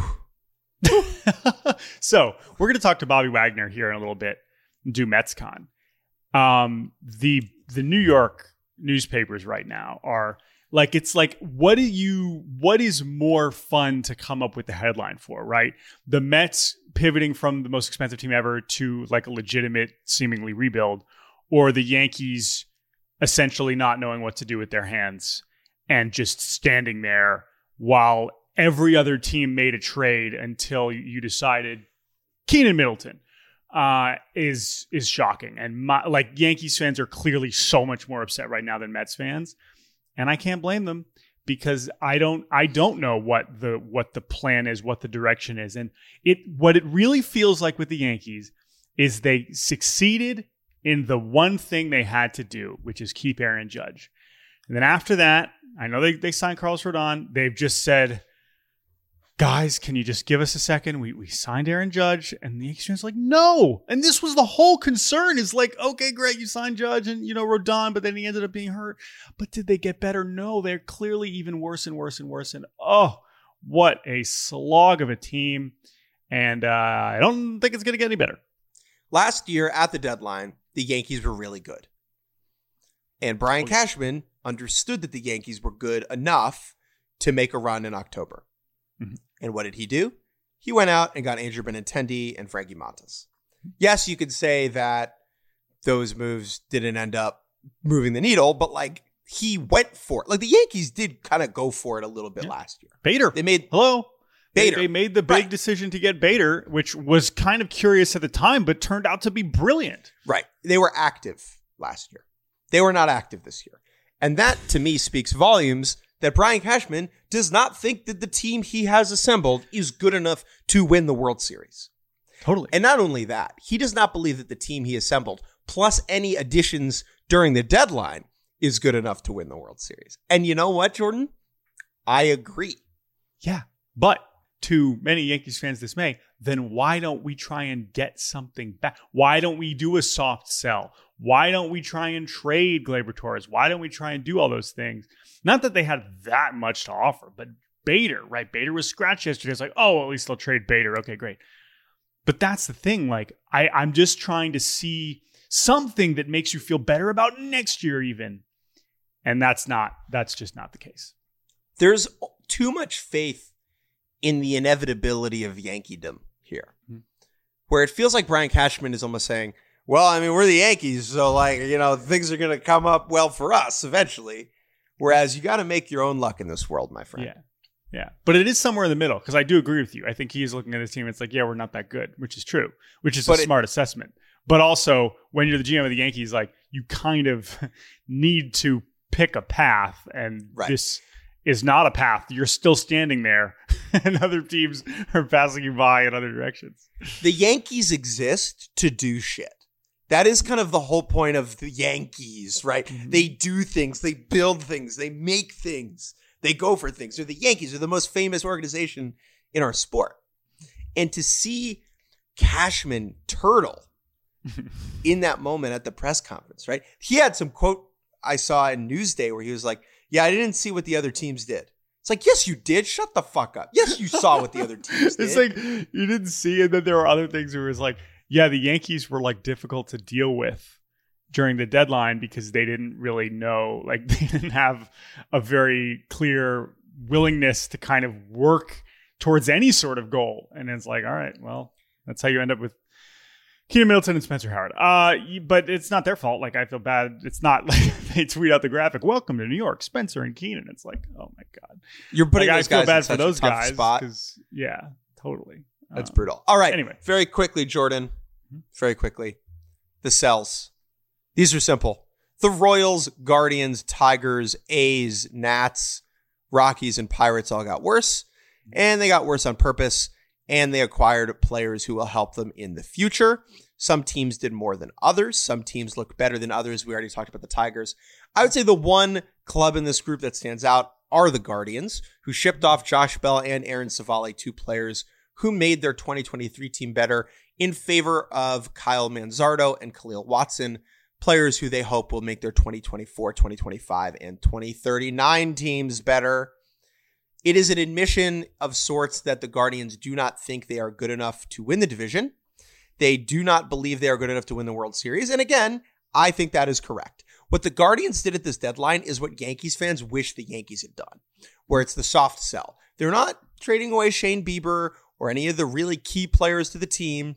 So we're going to talk to Bobby Wagner here in a little bit and do MetsCon. Um, the, the New York newspapers right now are like, it's like, what do you, what is more fun to come up with the headline for, right? The Mets pivoting from the most expensive team ever to like a legitimate, seemingly rebuild, or the Yankees essentially not knowing what to do with their hands and just standing there while every other team made a trade until you decided Keenan Middleton uh, is is shocking. And my, like Yankees fans are clearly so much more upset right now than Mets fans, and I can't blame them because I don't I don't know what the what the plan is, what the direction is, and it what it really feels like with the Yankees is they succeeded in the one thing they had to do, which is keep Aaron Judge. And then after that, I know they, they signed Carlos Rodon. They've just said, guys, can you just give us a second? We we signed Aaron Judge. And the Yankees fans like, no. And this was the whole concern is like, okay, great, you signed Judge and, you know, Rodon, but then he ended up being hurt. But did they get better? No, they're clearly even worse and worse and worse. And oh, what a slog of a team. And uh, I don't think it's going to get any better. Last year at the deadline, the Yankees were really good. And Brian Oh, Cashman understood that the Yankees were good enough to make a run in October. Mm-hmm. And what did he do? He went out and got Andrew Benintendi and Frankie Montas. Yes, you could say that those moves didn't end up moving the needle, but like he went for it. Like the Yankees did kind of go for it a little bit Yeah. last year. Bader. They made Hello. They, Bader. they made the big Right. decision to get Bader, which was kind of curious at the time, but turned out to be brilliant. Right. They were active last year. They were not active this year. And that, to me, speaks volumes that Brian Cashman does not think that the team he has assembled is good enough to win the World Series. Totally. And not only that, he does not believe that the team he assembled, plus any additions during the deadline, is good enough to win the World Series. And you know what, Jordan? I agree. Yeah. But to many Yankees fans' dismay, then why don't we try and get something back? Why don't we do a soft sell? Why don't we try and trade Gleyber Torres? Why don't we try and do all those things? Not that they had that much to offer, but Bader, right? Bader was scratched yesterday. It's like, oh, at least they'll trade Bader. Okay, great. But that's the thing. Like, I, I'm just trying to see something that makes you feel better about next year even. And that's not, that's just not the case. There's too much faith in the inevitability of Yankeedom here, mm-hmm. where it feels like Brian Cashman is almost saying, well, I mean, we're the Yankees, so like, you know, things are going to come up well for us eventually. Whereas you got to make your own luck in this world, my friend. Yeah. Yeah. But it is somewhere in the middle, because I do agree with you. I think he's looking at his team. It's like, yeah, we're not that good, which is true, which is but a it, smart assessment. But also, when you're the G M of the Yankees, like, you kind of need to pick a path, and right. this is not a path. You're still standing there, and other teams are passing you by in other directions. The Yankees exist to do shit. That is kind of the whole point of the Yankees, right? Mm-hmm. They do things, they build things, they make things, they go for things. They're the Yankees. They're the most famous organization in our sport. And to see Cashman turtle in that moment at the press conference, right? He had some quote I saw in Newsday where he was like, yeah, I didn't see what the other teams did. It's like, yes, you did. Shut the fuck up. Yes, you saw what the other teams did. It's like, you didn't see it. Then there were other things where it was like, yeah, the Yankees were like difficult to deal with during the deadline because they didn't really know, like they didn't have a very clear willingness to kind of work towards any sort of goal. And it's like, all right, well, that's how you end up with Keenan Middleton and Spencer Howard. Uh, but it's not their fault. Like, I feel bad. It's not like they tweet out the graphic, welcome to New York, Spencer and Keenan. It's like, oh my God. You're putting like, those I feel guys bad in for such those a tough guys. spot. Yeah, totally. That's um, brutal. All right. Anyway. Very quickly, Jordan. Very quickly. The cells. These are simple. The Royals, Guardians, Tigers, A's, Nats, Rockies, and Pirates all got worse. And they got worse on purpose. And they acquired players who will help them in the future. Some teams did more than others. Some teams look better than others. We already talked about the Tigers. I would say the one club in this group that stands out are the Guardians, who shipped off Josh Bell and Aaron Savali, two players who made their twenty twenty-three team better in favor of Kyle Manzardo and Khalil Watson, players who they hope will make their twenty twenty-four, twenty twenty-five, and twenty thirty-nine teams better. It is an admission of sorts that the Guardians do not think they are good enough to win the division. They do not believe they are good enough to win the World Series. And again, I think that is correct. What the Guardians did at this deadline is what Yankees fans wish the Yankees had done, where it's the soft sell. They're not trading away Shane Bieber or any of the really key players to the team,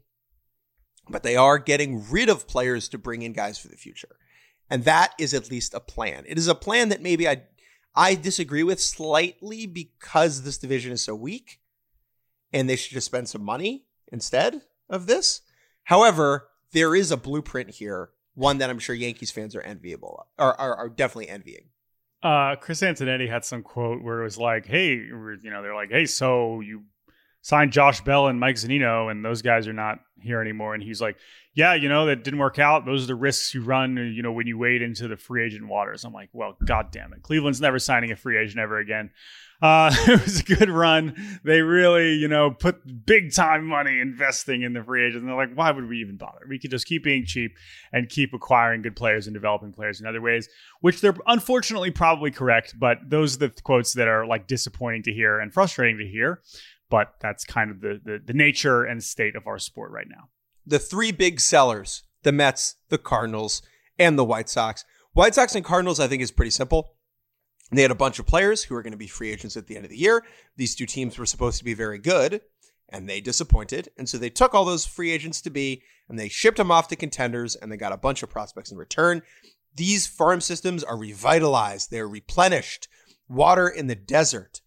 but they are getting rid of players to bring in guys for the future. And that is at least a plan. It is a plan that maybe I I disagree with slightly because this division is so weak and they should just spend some money instead of this. However, there is a blueprint here, one that I'm sure Yankees fans are enviable, or are, are definitely envying. Uh, Chris Antonetti had some quote where it was like, hey, you know, they're like, hey, so you signed Josh Bell and Mike Zunino, and those guys are not here anymore. And he's like, yeah, you know, that didn't work out. Those are the risks you run, you know, when you wade into the free agent waters. I'm like, well, God damn it. Cleveland's never signing a free agent ever again. Uh, it was a good run. They really, you know, put big time money investing in the free agents. And they're like, why would we even bother? We could just keep being cheap and keep acquiring good players and developing players in other ways, which they're unfortunately probably correct. But those are the quotes that are like disappointing to hear and frustrating to hear. But that's kind of the, the, the nature and state of our sport right now. The three big sellers, the Mets, the Cardinals, and the White Sox. White Sox and Cardinals, I think, is pretty simple. They had a bunch of players who are going to be free agents at the end of the year. These two teams were supposed to be very good, and they disappointed. And so they took all those free agents to be, and they shipped them off to contenders, and they got a bunch of prospects in return. These farm systems are revitalized. They're replenished. Water in the desert.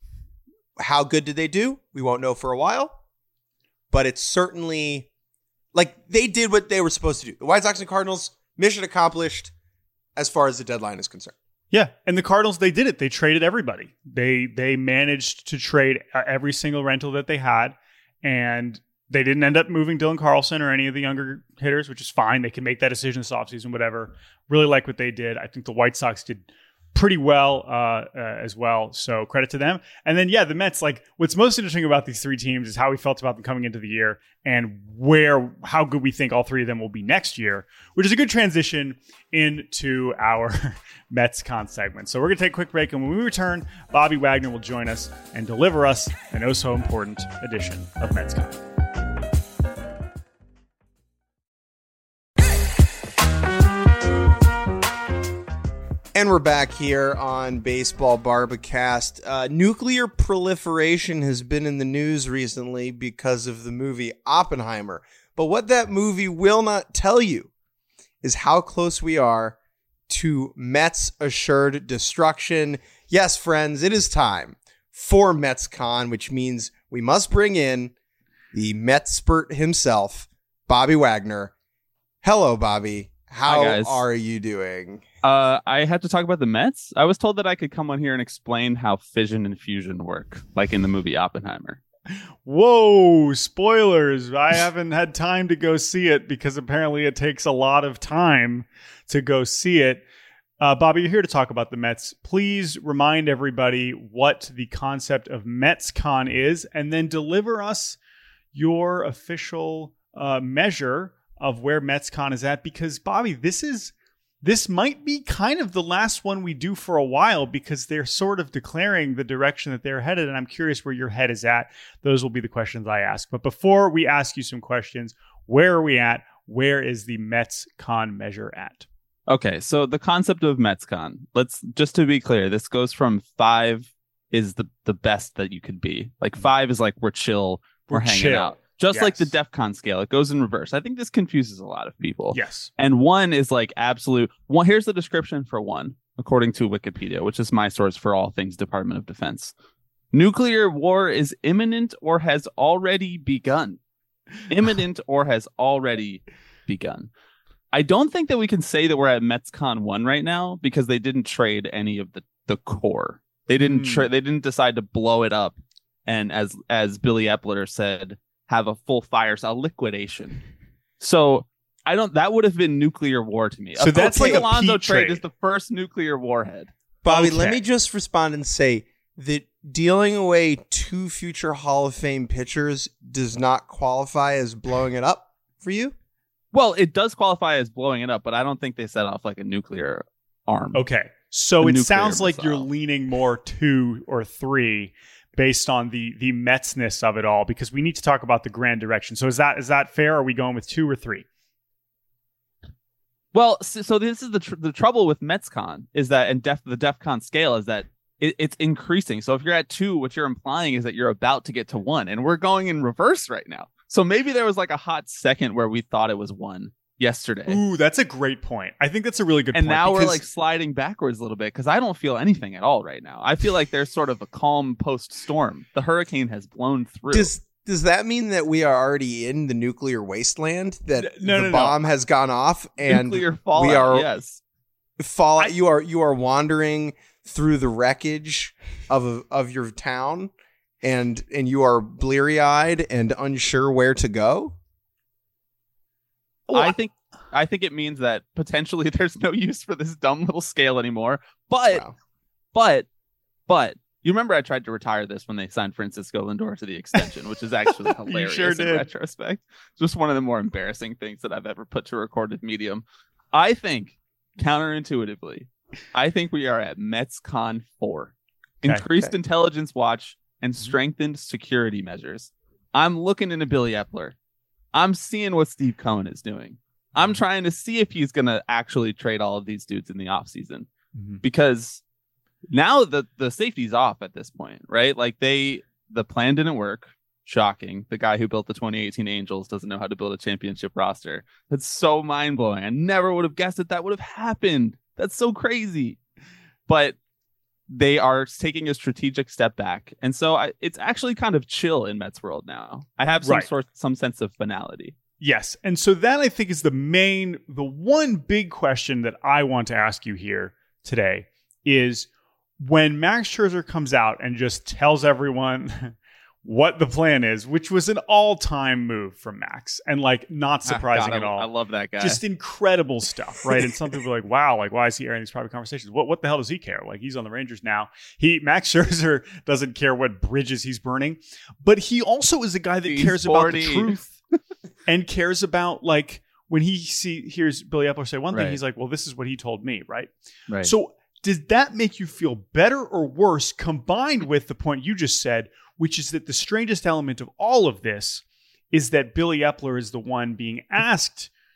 How good did they do? We won't know for a while, but it's certainly like they did what they were supposed to do. The White Sox and Cardinals, mission accomplished as far as the deadline is concerned. Yeah, and the Cardinals, they did it. They traded everybody. They they managed to trade every single rental that they had, and they didn't end up moving Dylan Carlson or any of the younger hitters, which is fine. They can make that decision this offseason, whatever. Really like what they did. I think the White Sox did pretty well uh, uh, as well. So credit to them. And then, yeah, the Mets, like what's most interesting about these three teams is how we felt about them coming into the year and where, how good we think all three of them will be next year, which is a good transition into our Mets con segment. So we're going to take a quick break. And when we return, Bobby Wagner will join us and deliver us an oh so important edition of Mets Con. And we're back here on Baseball Barbacast. Uh, nuclear proliferation has been in the news recently because of the movie Oppenheimer. But what that movie will not tell you is how close we are to Mets assured destruction. Yes, friends, it is time for MetsCon, which means we must bring in the Metspert himself, Bobby Wagner. Hello, Bobby. How Hi, guys. are you doing? Uh, I have to talk about the Mets. I was told that I could come on here and explain how fission and fusion work, like in the movie Oppenheimer. Whoa, spoilers. I haven't had time to go see it because apparently it takes a lot of time to go see it. Uh, Bobby, you're here to talk about the Mets. Please remind everybody what the concept of MetsCon is and then deliver us your official uh, measure of where MetsCon is at, because Bobby, this is this might be kind of the last one we do for a while because they're sort of declaring the direction that they're headed, and I'm curious where your head is at. Those will be the questions I ask. But before we ask you some questions, where are we at? Where is the MetsCon measure at? Okay, so the concept of MetsCon, let's just to be clear, this goes from five is the, the best that you could be. Like five is like we're chill, we're, We're hanging chill. out. Just Yes. like the DEFCON scale, it goes in reverse. I think this confuses a lot of people. Yes. And one is like absolute. One, here's the description for one, according to Wikipedia, which is my source for all things Department of Defense. Nuclear war is imminent or has already begun. Imminent or has already begun. I don't think that we can say that we're at MetsCon one right now because they didn't trade any of the, the core. They didn't Hmm. tra- They didn't decide to blow it up. And as as Billy Epler said, have a full fire, a liquidation. So I don't. That would have been nuclear war to me. So A that's Pete like a Alonso Pete trade trade. is the first nuclear warhead. Bobby, Okay. let me just respond and say that dealing away two future Hall of Fame pitchers does not qualify as blowing it up for you? Well, it does qualify as blowing it up, but I don't think they set off like a nuclear arm. Okay. So The it nuclear sounds like you're missile. leaning more two or three based on the the Metsness of it all, because we need to talk about the grand direction. So is that is that fair? Are we going with two or three? Well, so, so this is the tr- the trouble with MetsCon is that, and def- the DEFCON scale is that it, it's increasing. So if you're at two, what you're implying is that you're about to get to one, and we're going in reverse right now. So maybe there was like a hot second where we thought it was one yesterday. Ooh, that's a great point. I think that's a really good And point. now we're because- like sliding backwards a little bit because I don't feel anything at all right now. I feel like there's sort of a calm post storm. The hurricane has blown through. Does does that mean that we are already in the nuclear wasteland? That N- no, the no, no. bomb has gone off and nuclear fallout, we are yes. fall I- you are you are wandering through the wreckage of a, of your town and and you are bleary-eyed and unsure where to go? I think I think it means that potentially there's no use for this dumb little scale anymore. But Wow. but but you remember I tried to retire this when they signed Francisco Lindor to the extension, which is actually hilarious sure in did. retrospect. It's just one of the more embarrassing things that I've ever put to a recorded medium. I think, counterintuitively, I think we are at MetsCon four. Okay. Increased Okay. intelligence watch and strengthened security measures. I'm looking into Billy Epler. I'm seeing what Steve Cohen is doing. I'm trying to see if he's going to actually trade all of these dudes in the offseason. Mhm. Because now the, the safety's off at this point, right? Like they, the plan didn't work. Shocking. The guy who built the twenty eighteen Angels doesn't know how to build a championship roster. That's so mind blowing. I never would have guessed that that would have happened. That's so crazy. But they are taking a strategic step back. And so I, it's actually kind of chill in Mets world now. I have some Right. sort, some sense of finality. Yes. And so that I think is the main, the one big question that I want to ask you here today is when Max Scherzer comes out and just tells everyone what the plan is, which was an all-time move from Max and like not surprising Ah, at God, I, all. I love that guy. Just incredible stuff, right? And some people are like, wow, like why is he airing these private conversations? What what the hell does he care? Like he's on the Rangers now. He Max Scherzer doesn't care what bridges he's burning, but he also is a guy that He's cares about the forty. truth and cares about like when he see hears Billy Epler say one thing, Right. he's like, well, this is what he told me, right? right. So does that make you feel better or worse combined with the point you just said, which is that the strangest element of all of this is that Billy Epler is the one being asked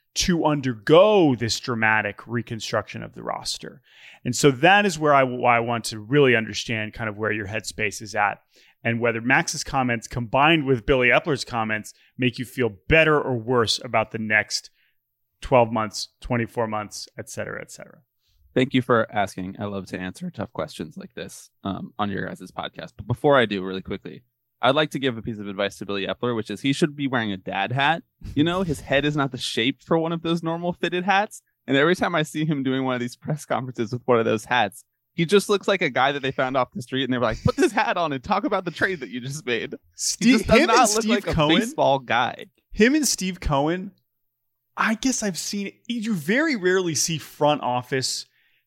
to undergo this dramatic reconstruction of the roster. And so that is where I, why I want to really understand kind of where your headspace is at, and whether Max's comments combined with Billy Epler's comments make you feel better or worse about the next twelve months, twenty-four months, et cetera, et cetera. Thank you for asking. I love to answer tough questions like this um, on your guys' podcast. But before I do, really quickly, I'd like to give a piece of advice to Billy Epler, which is he should be wearing a dad hat. You know, his head is not the shape for one of those normal fitted hats. And every time I see him doing one of these press conferences with one of those hats, he just looks like a guy that they found off the street and they were like, put this hat on and talk about the trade that you just made. Steve, he just does him not and look Steve like a Cohen, baseball guy. Him and Steve Cohen, I guess I've seen, you very rarely see front office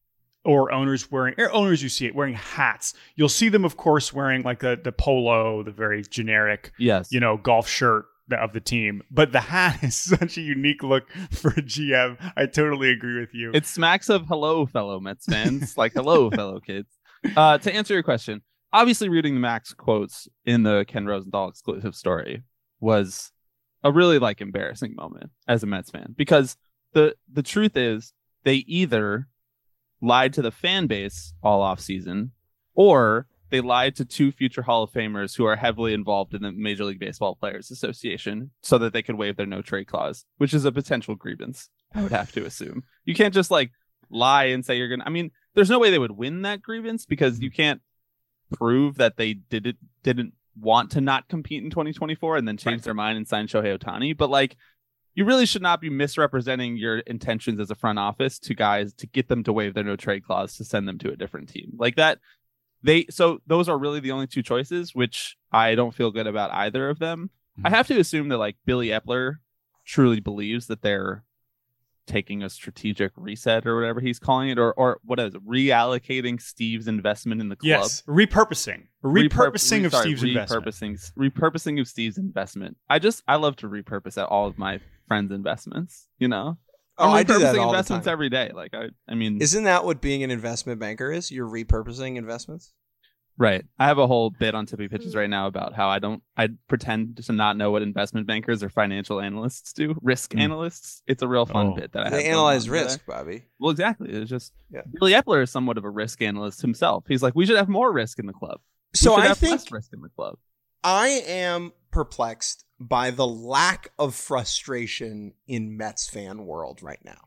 or owners wearing, or owners you see it wearing hats. You'll see them, of course, wearing like the, the polo, the very generic, yes, you know, golf shirt of the team. But the hat is such a unique look for a G M. I totally agree with you. It smacks of hello, fellow Mets fans. Like, hello, fellow kids. Uh, to answer your question, obviously reading the Max quotes in the Ken Rosenthal exclusive story was a really like embarrassing moment as a Mets fan, because the the truth is they either lied to the fan base all off season, or they lied to two future Hall of Famers who are heavily involved in the Major League Baseball Players Association so that they could waive their no trade clause, which is a potential grievance, I would have to assume. You can't just like lie and say you're going to, I mean, there's no way they would win that grievance because you can't prove that they did it, didn't want to not compete in twenty twenty-four and then change right. their mind and sign Shohei Ohtani. But like, you really should not be misrepresenting your intentions as a front office to guys to get them to waive their no trade clause to send them to a different team like that. They so those are really the only two choices, which I don't feel good about either of them. Mm-hmm. I have to assume that like Billy Epler truly believes that they're taking a strategic reset or whatever he's calling it, or or what is it, reallocating Steve's investment in the club. Yes, repurposing, repurposing Repurp- of sorry, Steve's investment. Repurposing, repurposing of Steve's investment. I just I love to repurpose all of my friends' investments. You know. Oh, I'm I do that repurposing all the investments time. every day. Like I, I mean, Isn't that what being an investment banker is? You're repurposing investments? right. I have a whole bit on Tippy Pitches right now about how I don't, I pretend to not know what investment bankers or financial analysts do. Risk Mm. analysts. It's a real fun Oh. bit that I have. They going analyze on over risk, there. Bobby. Well, exactly. It's just Yeah. Billy Epler is somewhat of a risk analyst himself. He's like, we should have more risk in the club. We So should I have think less risk in the club. I am perplexed by the lack of frustration in Mets fan world right now.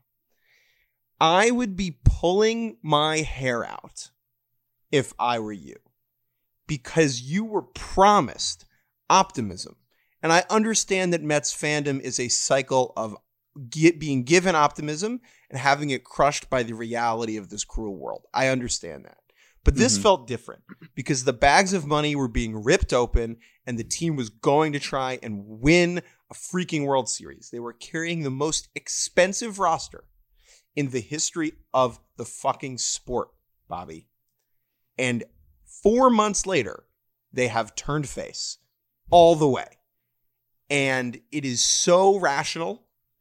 I would be pulling my hair out if I were you, because you were promised optimism. And I understand that Mets fandom is a cycle of get, being given optimism and having it crushed by the reality of this cruel world. I understand that. But this Mm-hmm. felt different because the bags of money were being ripped open and the team was going to try and win a freaking World Series. They were carrying the most expensive roster in the history of the fucking sport, Bobby. And four months later, they have turned face all the way. And it is so rational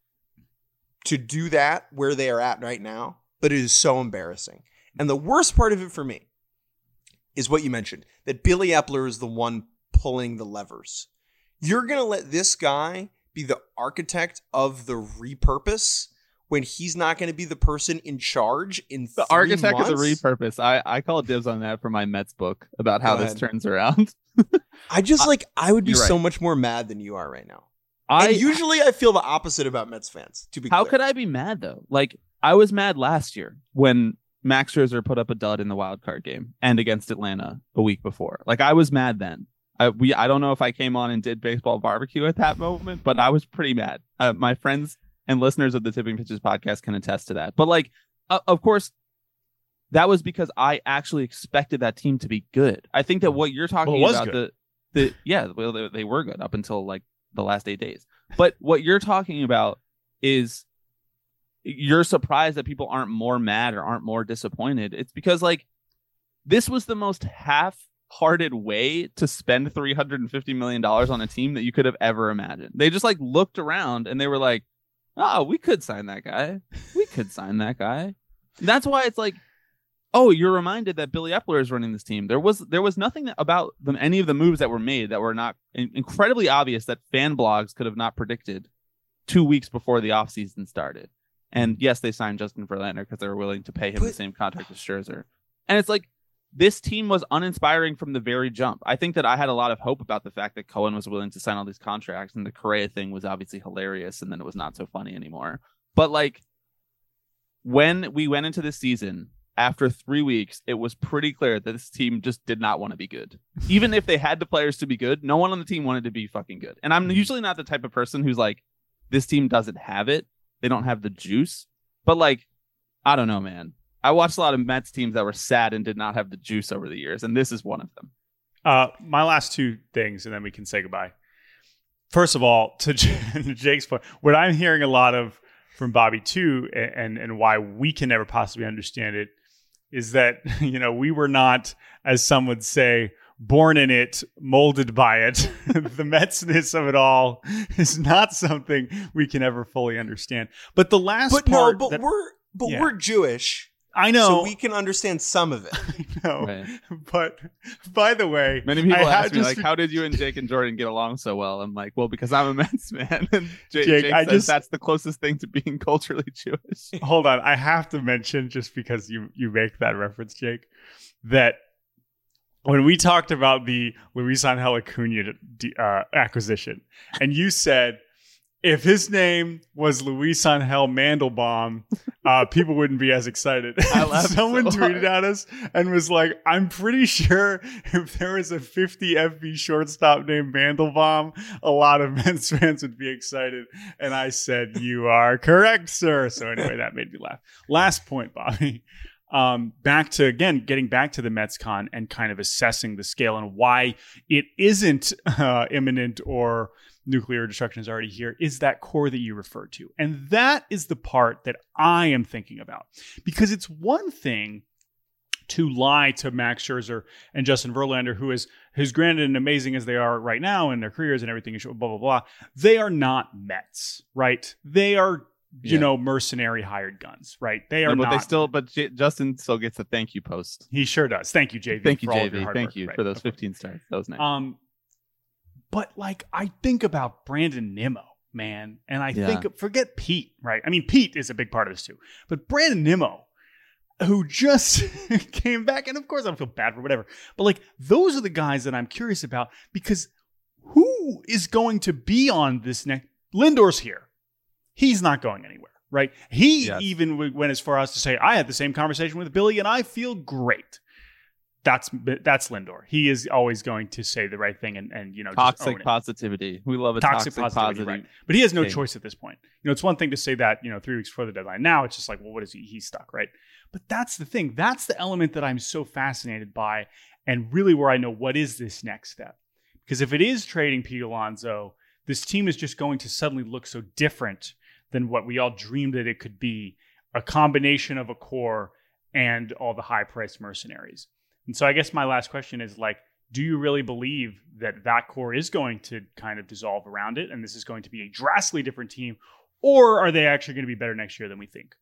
to do that where they are at right now, but it is so embarrassing. And the worst part of it for me is what you mentioned, that Billy Epler is the one pulling the levers. You're going to let this guy be the architect of the repurpose when he's not going to be the person in charge in The three architect months? of the repurpose. I, I call dibs on that for my Mets book about how Go this ahead. turns around. I just like, I would be You're right. so much more mad than you are right now. I and usually I feel the opposite about Mets fans, to be How clear. could I be mad though? Like I was mad last year when Max Scherzer put up a dud in the wild card game and against Atlanta a week before. Like I was mad then. I we I don't know if I came on and did baseball barbecue at that moment, but I was pretty mad. Uh, my friends and listeners of the Tipping Pitches podcast can attest to that. But like, uh, of course, that was because I actually expected that team to be good. I think that what you're talking Well, it was about, good. the the yeah, well they, they were good up until like the last eight days. But what you're talking about is you're surprised that people aren't more mad or aren't more disappointed. It's because like this was the most half-hearted way to spend three hundred fifty million dollars on a team that you could have ever imagined. They just like looked around and they were like, oh, we could sign that guy. We could sign that guy. That's why it's like, oh, you're reminded that Billy Epler is running this team. There was there was nothing that, about them, any of the moves that were made that were not in- incredibly obvious that fan blogs could have not predicted two weeks before the offseason started. And yes, they signed Justin Verlander because they were willing to pay him but, the same contract as Scherzer. And it's like, this team was uninspiring from the very jump. I think that I had a lot of hope about the fact that Cohen was willing to sign all these contracts, and the Correa thing was obviously hilarious, and then it was not so funny anymore. But like, when we went into this season, after three weeks, it was pretty clear that this team just did not want to be good. Even if they had the players to be good, no one on the team wanted to be fucking good. And I'm usually not the type of person who's like, this team doesn't have it. They don't have the juice. But like, I don't know, man. I watched a lot of Mets teams that were sad and did not have the juice over the years, and this is one of them. Uh, my last two things, and then we can say goodbye. First of all, to Jake's point, what I'm hearing a lot of from Bobby too, and and why we can never possibly understand it, is that, you know, we were not, as some would say, born in it, molded by it. The Metsness of it all is not something we can ever fully understand. But the last but part, no, but that, we're but yeah. we're Jewish. I know, so we can understand some of it. I know, right. But by the way, many people I ask me just, like, "How did you and Jake and Jordan get along so well?" I'm like, "Well, because I'm a Mets man." And Jake, Jake, Jake I says just, that's the closest thing to being culturally Jewish. Hold on, I have to mention, just because you you make that reference, Jake, that when we talked about the Luisangel Acuna uh, acquisition, and you said, if his name was Luisangel Mandelbaum, uh, people wouldn't be as excited. Someone so tweeted at us and was like, I'm pretty sure if there was a fifty F B shortstop named Mandelbaum, a lot of Mets fans would be excited. And I said, you are correct, sir. So anyway, that made me laugh. Last point, Bobby. Um, back to, again, getting back to the MetsCon and kind of assessing the scale and why it isn't uh, imminent or nuclear destruction is already here, is that core that you referred to. And that is the part that I am thinking about. Because it's one thing to lie to Max Scherzer and Justin Verlander, who is, who's granted and amazing as they are right now in their careers and everything, blah, blah, blah. They are not Mets, right? They are, you yeah. know, mercenary hired guns, right? They are no, but not. They still, but J- Justin still gets a thank you post. He sure does. Thank you, J V. Thank you, for J V. All of your hard Thank work. you right. for those fifteen stars. That was nice. Um, but like, I think about Brandon Nimmo, man, and I yeah. think, forget Pete, right? I mean, Pete is a big part of this too, but Brandon Nimmo, who just came back, and of course I don't feel bad for whatever, but like, those are the guys that I'm curious about, because who is going to be on this next? Lindor's here. He's not going anywhere. Right. He yes. even went as far as to say, I had the same conversation with Billy and I feel great. That's that's Lindor. He is always going to say the right thing and, and you know, toxic positivity. We love a toxic, toxic positivity. positivity. Right. But he has no thing. choice at this point. You know, it's one thing to say that, you know, three weeks before the deadline. Now it's just like, well, what is he? He's stuck. Right. But that's the thing. That's the element that I'm so fascinated by, and really where I know what is this next step. Because if it is trading Pete Alonso, this team is just going to suddenly look so different than what we all dreamed that it could be, a combination of a core and all the high-priced mercenaries. And so I guess my last question is, like, do you really believe that that core is going to kind of dissolve around it and this is going to be a drastically different team, or are they actually going to be better next year than we think?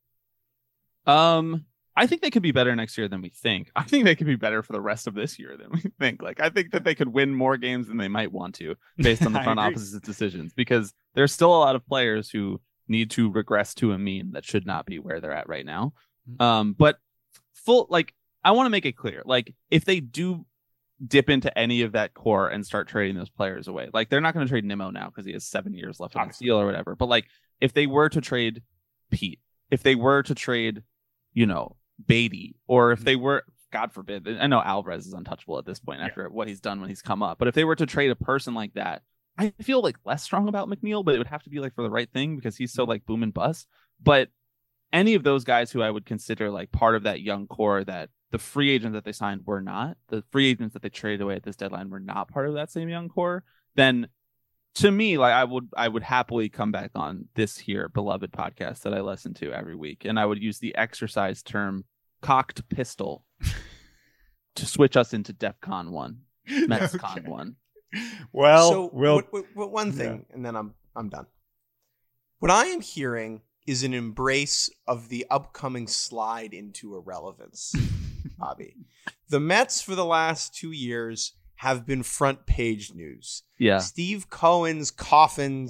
Um, I think they could be better next year than we think. I think they could be better for the rest of this year than we think. Like, I think that they could win more games than they might want to based on the front office's decisions, because there's still a lot of players who need to regress to a mean that should not be where they're at right now. Um, but full, like, I want to make it clear, like, if they do dip into any of that core and start trading those players away, like, they're not going to trade Nimmo now because he has seven years left on the deal or whatever. But like, if they were to trade Pete, if they were to trade, you know, Beatty, or if they were, God forbid, I know Alvarez is untouchable at this point after yeah. what he's done when he's come up, but if they were to trade a person like that, I feel like less strong about McNeil, but it would have to be like for the right thing because he's so like boom and bust. But any of those guys who I would consider like part of that young core that the free agents that they signed were not, the free agents that they traded away at this deadline were not part of that same young core, then to me, like, I would I would happily come back on this here beloved podcast that I listen to every week, and I would use the exercise term cocked pistol to switch us into DEFCON one, MetsCon okay. one. Well, so we'll, what, what, what one thing, yeah. and then I'm I'm done. What I am hearing is an embrace of the upcoming slide into irrelevance, Bobby. The Mets for the last two years have been front page news. Yeah. Steve Cohen's coffins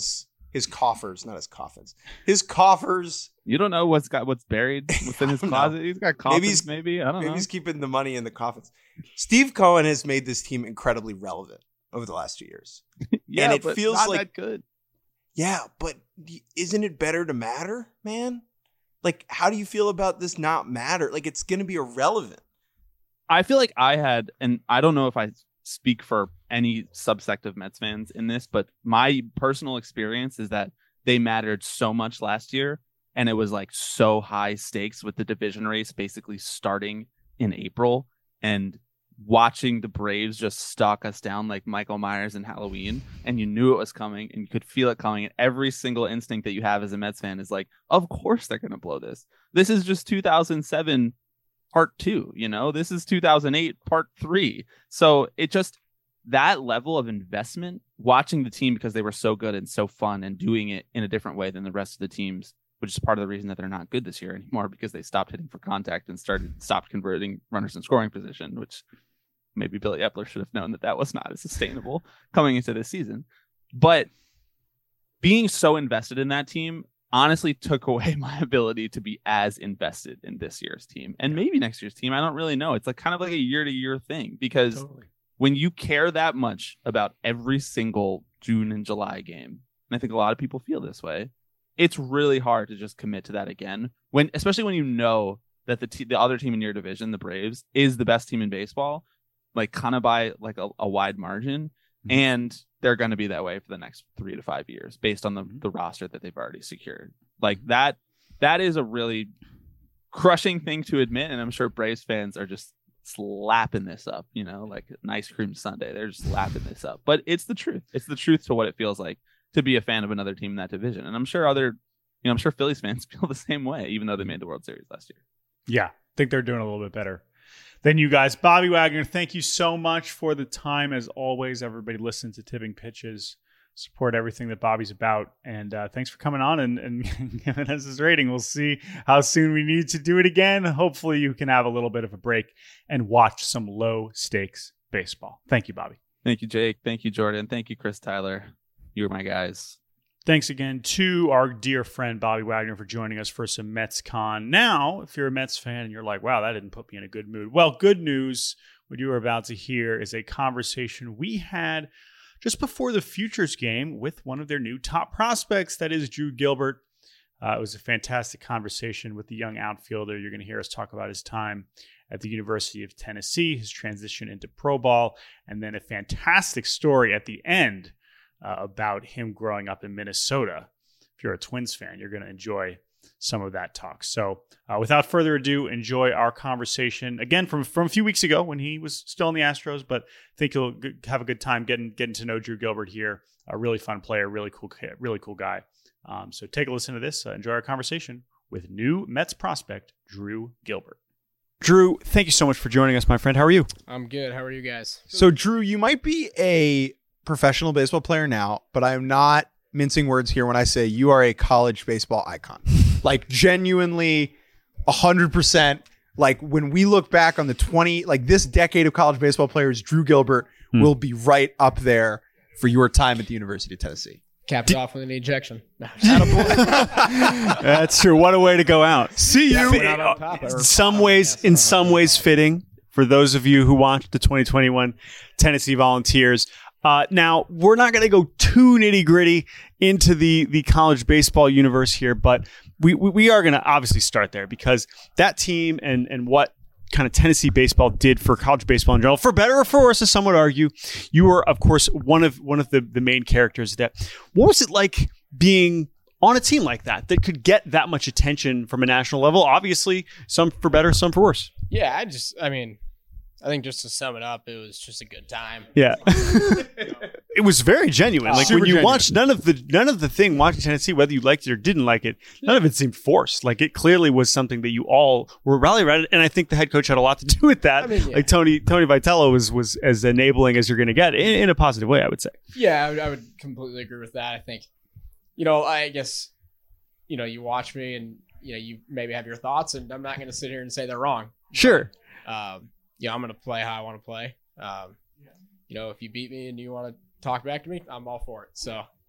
his coffers, not his coffins, his coffers. You don't know what's got what's buried within his closet. Know. He's got coffins, maybe, he's, maybe. I don't maybe know. he's keeping the money in the coffins. Steve Cohen has made this team incredibly relevant over the last two years. yeah, and it but feels not like that good. Yeah, but isn't it better to matter, man? Like, how do you feel about this not matter? Like, it's going to be irrelevant. I feel like I had, and I don't know if I speak for any subsect of Mets fans in this, but my personal experience is that they mattered so much last year, and it was like so high stakes with the division race basically starting in April, and watching the Braves just stalk us down like Michael Myers in Halloween, and you knew it was coming and you could feel it coming, and every single instinct that you have as a Mets fan is like, of course they're going to blow this. This is just two thousand seven part two, you know, this is two thousand eight part three. So it just, that level of investment, watching the team because they were so good and so fun and doing it in a different way than the rest of the teams, which is part of the reason that they're not good this year anymore, because they stopped hitting for contact and started stopped converting runners in scoring position, which maybe Billy Epler should have known that that was not as sustainable coming into this season. But being so invested in that team honestly took away my ability to be as invested in this year's team and maybe next year's team. I don't really know. It's like kind of like a year to year thing, because totally. When you care that much about every single June and July game, and I think a lot of people feel this way, it's really hard to just commit to that again, when, especially when you know that the te- the other team in your division, the Braves, is the best team in baseball, like kind of by like a, a wide margin. Mm-hmm. And they're going to be that way for the next three to five years based on the, the roster that they've already secured. Like that, that is a really crushing thing to admit. And I'm sure Braves fans are just slapping this up, you know, like an ice cream sundae. They're just slapping this up, but it's the truth. It's the truth to what it feels like to be a fan of another team in that division. And I'm sure other, you know, I'm sure Phillies fans feel the same way, even though they made the World Series last year. Yeah. I think they're doing a little bit better than you guys. Bobby Wagner, thank you so much for the time. As always, everybody listen to Tipping Pitches, support everything that Bobby's about. And uh, thanks for coming on and, and giving us his rating. We'll see how soon we need to do it again. Hopefully you can have a little bit of a break and watch some low stakes baseball. Thank you, Bobby. Thank you, Jake. Thank you, Jordan. Thank you, Chris Tyler. You were my guys. Thanks again to our dear friend Bobby Wagner for joining us for some Mets Con. Now, if you're a Mets fan and you're like, wow, that didn't put me in a good mood. Well, good news. What you are about to hear is a conversation we had just before the Futures game with one of their new top prospects, that is Drew Gilbert. Uh, it was a fantastic conversation with the young outfielder. You're going to hear us talk about his time at the University of Tennessee, his transition into pro ball, and then a fantastic story at the end Uh, about him growing up in Minnesota. If you're a Twins fan, you're going to enjoy some of that talk. So uh, without further ado, enjoy our conversation again from, from a few weeks ago when he was still in the Astros, but I think you'll g- have a good time getting getting to know Drew Gilbert here. A really fun player, really cool kid, really cool guy. Um, so take a listen to this. Uh, enjoy our conversation with new Mets prospect, Drew Gilbert. Drew, thank you so much for joining us, my friend. How are you? I'm good. How are you guys? So, Drew, you might be a professional baseball player now, but I am not mincing words here when I say you are a college baseball icon. Like genuinely one hundred percent. Like when we look back on the twenty, like this decade of college baseball players, Drew Gilbert hmm. will be right up there for your time at the University of Tennessee. Capped it off with an ejection. That's true. What a way to go out. See you. In some ways, in some ways fitting for those of you who watched the twenty twenty-one Tennessee Volunteers. Uh, now, we're not going to go too nitty gritty into the, the college baseball universe here, but we, we, we are going to obviously start there because that team and, and what kind of Tennessee baseball did for college baseball in general, for better or for worse, as some would argue, you were, of course, one of one of the, the main characters. That what was it like being on a team like that that could get that much attention from a national level? Obviously, some for better, some for worse. Yeah, I just, I mean, I think just to sum it up, it was just a good time. Yeah, it was very genuine. Like when you genuine. watched none of the none of the thing watching Tennessee, whether you liked it or didn't like it, none of it seemed forced. Like it clearly was something that you all were rallying around, and I think the head coach had a lot to do with that. I mean, yeah. Like Tony Tony Vitello was was as enabling as you're going to get in, in a positive way, I would say. Yeah, I would, I would completely agree with that. I think, you know, I guess, you know, you watch me and you know you maybe have your thoughts, and I'm not going to sit here and say they're wrong. Sure. But, um, Yeah, I'm going to play how I want to play. Um, you know, if you beat me and you want to talk back to me, I'm all for it. So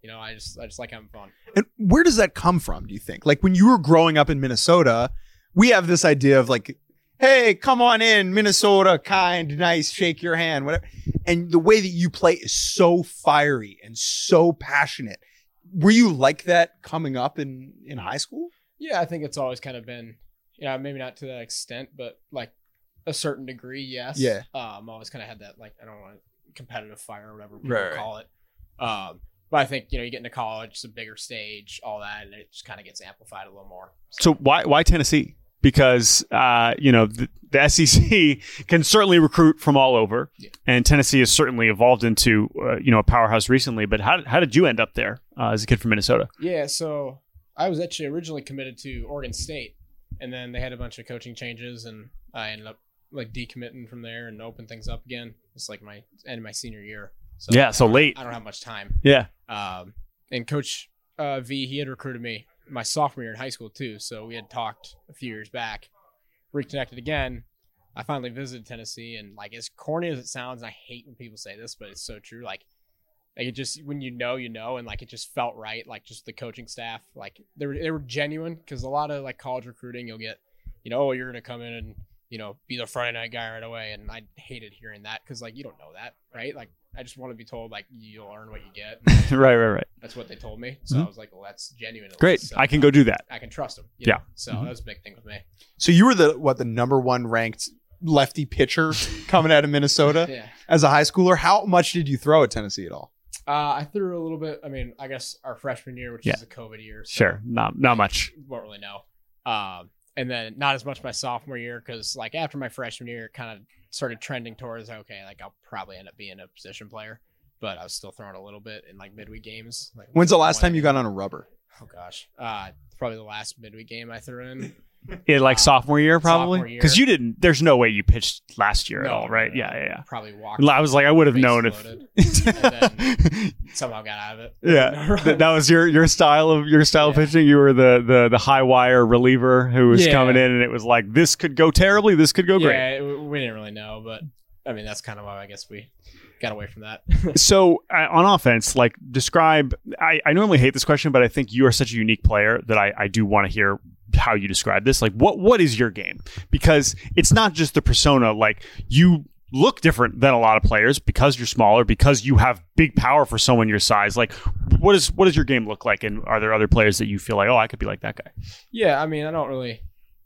You know, I just I just like having fun. And where does that come from, do you think? Like when you were growing up in Minnesota, we have this idea of like, hey, come on in, Minnesota, kind, nice, shake your hand, whatever. And the way that you play is so fiery and so passionate. Were you like that coming up in, in high school? Yeah, I think it's always kind of been, you know, maybe not to that extent, but like a certain degree, yes. Yeah. Um, always kind of had that, like, I don't know, competitive fire or whatever people Right, right. call it. Um, but I think, you know, you get into college, it's a bigger stage, all that, and it just kind of gets amplified a little more. So why why Tennessee? Because uh, you know the, the S E C can certainly recruit from all over, Yeah. and Tennessee has certainly evolved into uh, you know a powerhouse recently. But how how did you end up there uh, as a kid from Minnesota? Yeah, so I was actually originally committed to Oregon State, and then they had a bunch of coaching changes, and I ended up like decommitting from there and opened things up again. It's like my end of my senior year. So Yeah, so late. I don't have much time. Yeah, Um, and Coach uh, V, he had recruited me my sophomore year in high school too. So we had talked a few years back, reconnected again. I finally visited Tennessee, and like as corny as it sounds, and I hate when people say this, but it's so true. Like, like it just when you know, you know, and like it just felt right. Like just the coaching staff, like they were they were genuine, because a lot of like college recruiting, you'll get, you know, oh, you're gonna come in and you know be the Friday night guy right away, and I hated hearing that because like you don't know that, right? Like I just want to be told like you'll earn what you get. right, right, right. That's what they told me. So Mhm. I was like, well, that's genuine. at Great, least. So I can go do that. I can trust them. Yeah. So Mhm. that was a big thing with me. So you were the, what, the number one ranked lefty pitcher coming out of Minnesota Yeah. as a high schooler. How much did you throw at Tennessee at all? Uh, I threw a little bit. I mean, I guess our freshman year, which Yeah. is a COVID year. So Sure, not not much. Won't really know. Um, and then not as much my sophomore year, because like after my freshman year, it kind of started trending towards, okay, like I'll probably end up being a position player. But I was still throwing a little bit in like midweek games. Like When's the last one time you game. got on a rubber? Oh gosh, uh, probably the last midweek game I threw in. In like Um, sophomore year, probably sophomore year. because you didn't. There's no way you pitched last year at No, all, right? no, Yeah, no. yeah, yeah. Probably walked. I was like, I would have face known if. loaded, and then somehow got out of it. Yeah, Th- that was your your style of your style of Yeah. pitching. You were the the the high wire reliever who was Yeah. coming in, and it was like this could go terribly, this could go great. Yeah, it- we didn't really know, but I mean that's kind of why I guess we got away from that. So uh, on offense, like describe. I, I normally hate this question, but I think you are such a unique player that I, I do want to hear how you describe this. Like, what what is your game? Because it's not just the persona. Like you look different than a lot of players because you're smaller, because you have big power for someone your size. Like, what is what does your game look like? And are there other players that you feel like, oh, I could be like that guy? Yeah, I mean I don't really.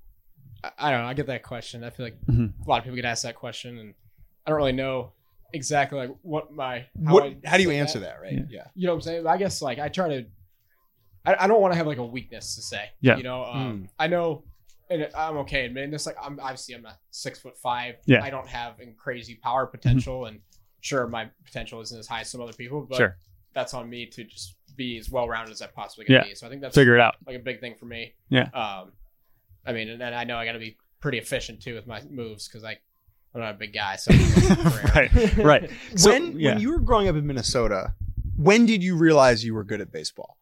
I, I don't know. I get that question. I feel like Mhm. a lot of people get asked that question, and I don't really know exactly like what my how, What? I How do you say answer that. that? Right? Yeah. Yeah. You know what I'm saying? I guess like I try to. I, I don't want to have like a weakness to say. Yeah. You know, um, I know, and I'm okay admitting this. Like I'm obviously I'm not six foot five. Yeah. I don't have in crazy power potential, and sure my potential isn't as high as some other people, but Sure, that's on me to just be as well rounded as I possibly can Yeah. be. So I think that's figure it out. like a big thing for me. Yeah. Um, I mean, and then I know I got to be pretty efficient too with my moves because I I'm not a big guy, so Right, right. So, when yeah. when you were growing up in Minnesota, when did you realize you were good at baseball?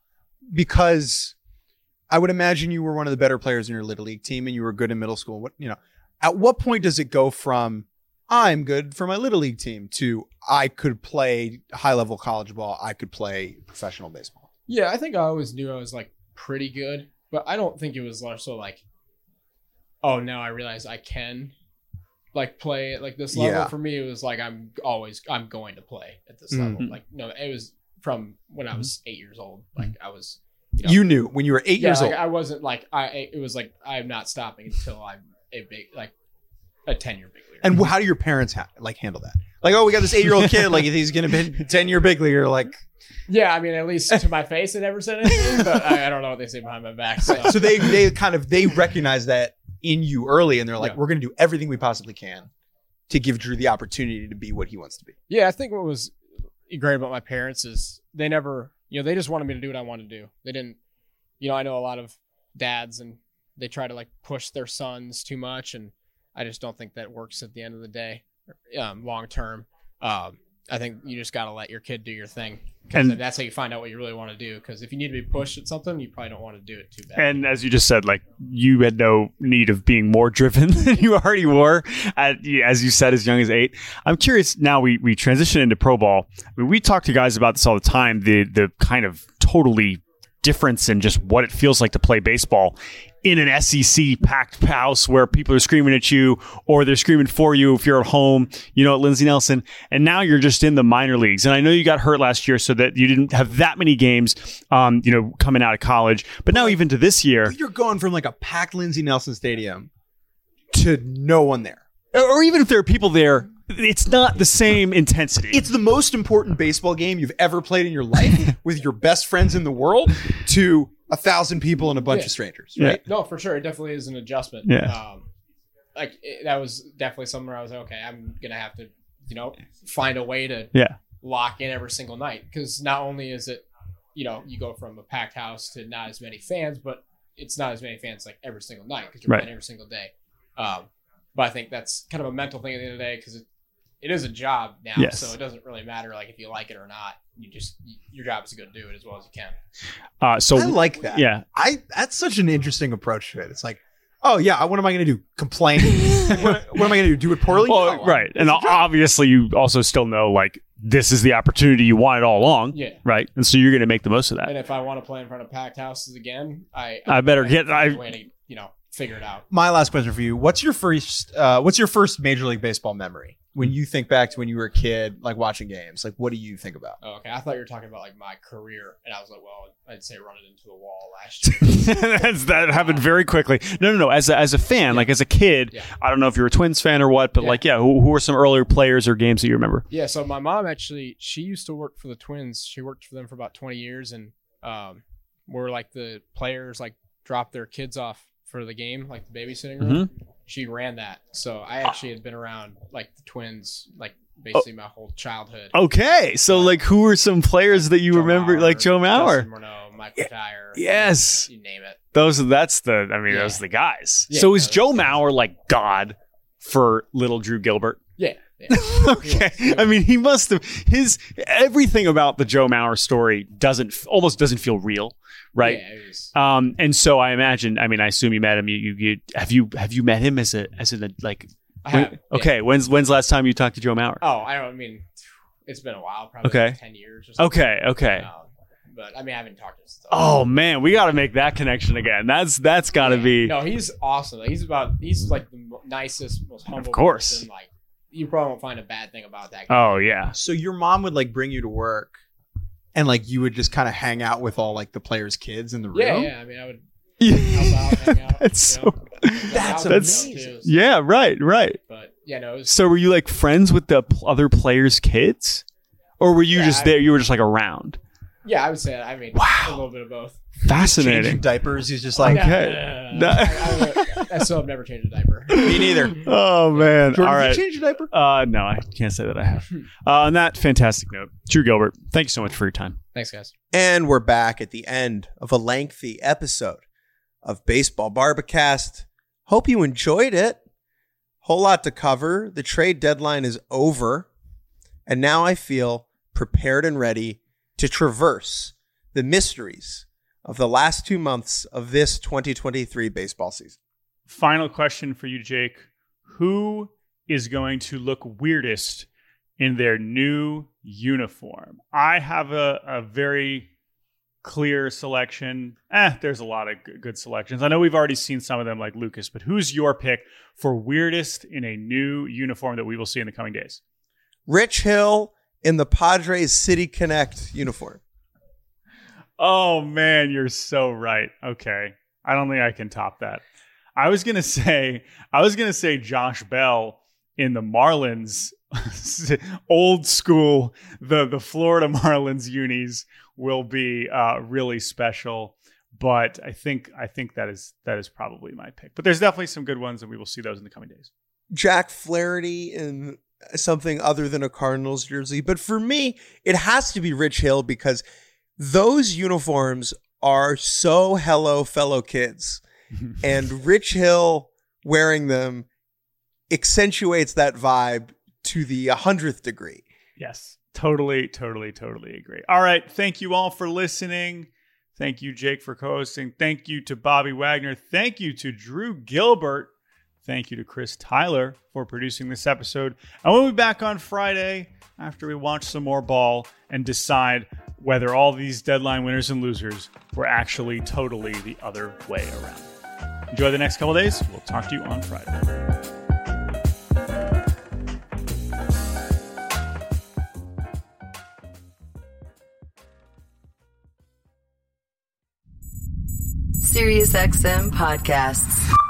Because I would imagine you were one of the better players in your little league team, and you were good in middle school. What you know, at what point does it go from I'm good for my little league team to I could play high level college ball, I could play professional baseball? Yeah, I think I always knew I was like pretty good, but I don't think it was also like, oh, now I realize I can like play at like this level. Yeah. For me, it was like I'm always I'm going to play at this Mhm. level. Like no, it was from when I was eight years old. Like I was, you know, You knew when you were eight yeah, years like, old. I wasn't like I. It was like I'm not stopping until I'm a big like a ten year big leaguer. And how do your parents ha- like handle that? Like, oh, we got this eight year old kid. Like, he's gonna be ten year big leaguer. Like, yeah, I mean, at least to my face, they never said anything. But I, I don't know what they say behind my back. So, so they they kind of they recognize that in you early, and they're like, Yeah. we're gonna do everything we possibly can to give Drew the opportunity to be what he wants to be. yeah, I think what was great about my parents is they never, you know, they just wanted me to do what I wanted to do. They didn't, you know, I know a lot of dads and they try to like push their sons too much, and I just don't think that works at the end of the day, um, long term. Um, I think you just got to let your kid do your thing. And- And that's how you find out what you really want to do. Because if you need to be pushed at something, you probably don't want to do it too bad. And as you just said, like you had no need of being more driven than you already were, at, as you said, as young as eight. I'm curious. Now we we transition into pro ball. I mean, we talk to guys about this all the time. The the kind of totally difference in just what it feels like to play baseball in an S E C packed house where people are screaming at you or they're screaming for you if you're at home, you know, at Lindsey Nelson. And now you're just in the minor leagues. And I know you got hurt last year so that you didn't have that many games, um, you know, coming out of college. But now even to this year. You're going from like a packed Lindsey Nelson Stadium to no one there. Or even if there are people there, it's not the same intensity. It's the most important baseball game you've ever played in your life with your best friends in the world to a thousand people and a bunch Yeah. of strangers, Yeah. right? No, for sure. It definitely is an adjustment. Yeah. Um, like it, that was definitely something where I was like, okay, I'm going to have to, you know, find a way to Yeah. lock in every single night. Because not only is it, you know, you go from a packed house to not as many fans, but it's not as many fans like every single night because you're Right. playing every single day. Um, but I think that's kind of a mental thing at the end of the day because it, it is a job now. Yes. So it doesn't really matter like if you like it or not. You just, your job is to go do it as well as you can. Uh, so I like that. yeah. I that's such an interesting approach to it. It's like, oh yeah, what am I going to do? Complain? what, what am I going to do? Do it poorly? Well, No, right. it's And a job. obviously you also still know like this is the opportunity you wanted all along. Yeah. Right. And so you're going to make the most of that. And if I want to play in front of packed houses again, I I better get- find a I- way to, you know, figure it out. My last question for you: What's your first? Uh, what's your first Major League Baseball memory? When you think back to when you were a kid, like watching games, like what do you think about? Oh, okay, I thought you were talking about like my career, and I was like, well, I'd say running into a wall last year. That's, that happened very quickly. No, no, no. As a, as a fan, like as a kid, Yeah. I don't know if you're a Twins fan or what, but Yeah. like, yeah, who, who are some earlier players or games that you remember? Yeah, so my mom actually, she used to work for the Twins. She worked for them for about twenty years, and um, where like the players like drop their kids off for the game, like the babysitting room. She ran that, so I actually had been around like the Twins, like basically my whole childhood. Okay, so like, who are some players that you Joe remember, Mauer, like Joe Mauer? Justin Morneau, Michael Dyer, yes. you name it. Those, that's the, I mean, Yeah. those are the guys. Yeah, so is no, Joe that's- Mauer like God for little Drew Gilbert? Yeah, yeah. Okay, I mean, he must have his everything about the Joe Mauer story doesn't almost doesn't feel real, right? Yeah, it was, Um, and so I imagine, I mean, I assume you met him. You, you, you have you have you met him as a as a like? I when- have, yeah. okay, when's when's the last time you talked to Joe Mauer? Oh, I don't I mean, it's been a while, probably Okay. like ten years or something. Okay, okay. Um, but I mean, I haven't talked to him since. Oh man, we got to make that connection again. That's that's got to Yeah. be. No, he's awesome. Like, he's about he's like the mo- nicest, most humble. course. person. Like you probably won't find a bad thing about that. Oh yeah. So your mom would like bring you to work, and like you would just kind of hang out with all like the players' kids in the room. Yeah, yeah. I mean, I would help out, hang out. It's you so. know. That's Help out, That's- you know, too. Yeah. Right. Right. But yeah, no, it was, So were you like friends with the pl- other players' kids, or were you Yeah, just I- there? You were just like around. yeah, I would say that. I mean, Wow. a little bit of both. Changing Fascinating. diapers. He's just like, Okay. No, no, no, no. I, I, I still have never changed a diaper. me neither. Oh man. Jordan, All did right. you change your diaper? Uh, no, I can't say that I have. Uh, on that fantastic note, Drew Gilbert, thank you so much for your time. Thanks, guys. And we're back at the end of a lengthy episode of Baseball Barbacast. Hope you enjoyed it. Whole lot to cover. The trade deadline is over. And now I feel prepared and ready to traverse the mysteries of the last two months of this twenty twenty-three baseball season. Final question for you, Jake. Who is going to look weirdest in their new uniform? I have a, a very clear selection. Eh, there's a lot of g- good selections. I know we've already seen some of them like Lucas, but who's your pick for weirdest in a new uniform that we will see in the coming days? Rich Hill in the Padres City Connect uniform. Oh man, you're so right. Okay. I don't think I can top that. I was going to say I was going to say Josh Bell in the Marlins old school the the Florida Marlins unis will be uh, really special, but I think I think that is that is probably my pick. But there's definitely some good ones and we will see those in the coming days. Jack Flaherty in something other than a Cardinals jersey. But for me, it has to be Rich Hill because those uniforms are so hello, fellow kids. And Rich Hill wearing them accentuates that vibe to the hundredth degree. Yes, totally, totally, totally agree. All right. Thank you all for listening. Thank you, Jake, for co-hosting. Thank you to Bobby Wagner. Thank you to Drew Gilbert. Thank you to Chris Tyler for producing this episode. And we'll be back on Friday after we watch some more ball and decide whether all these deadline winners and losers were actually totally the other way around. Enjoy the next couple days. We'll talk to you on Friday. SiriusXM Podcasts.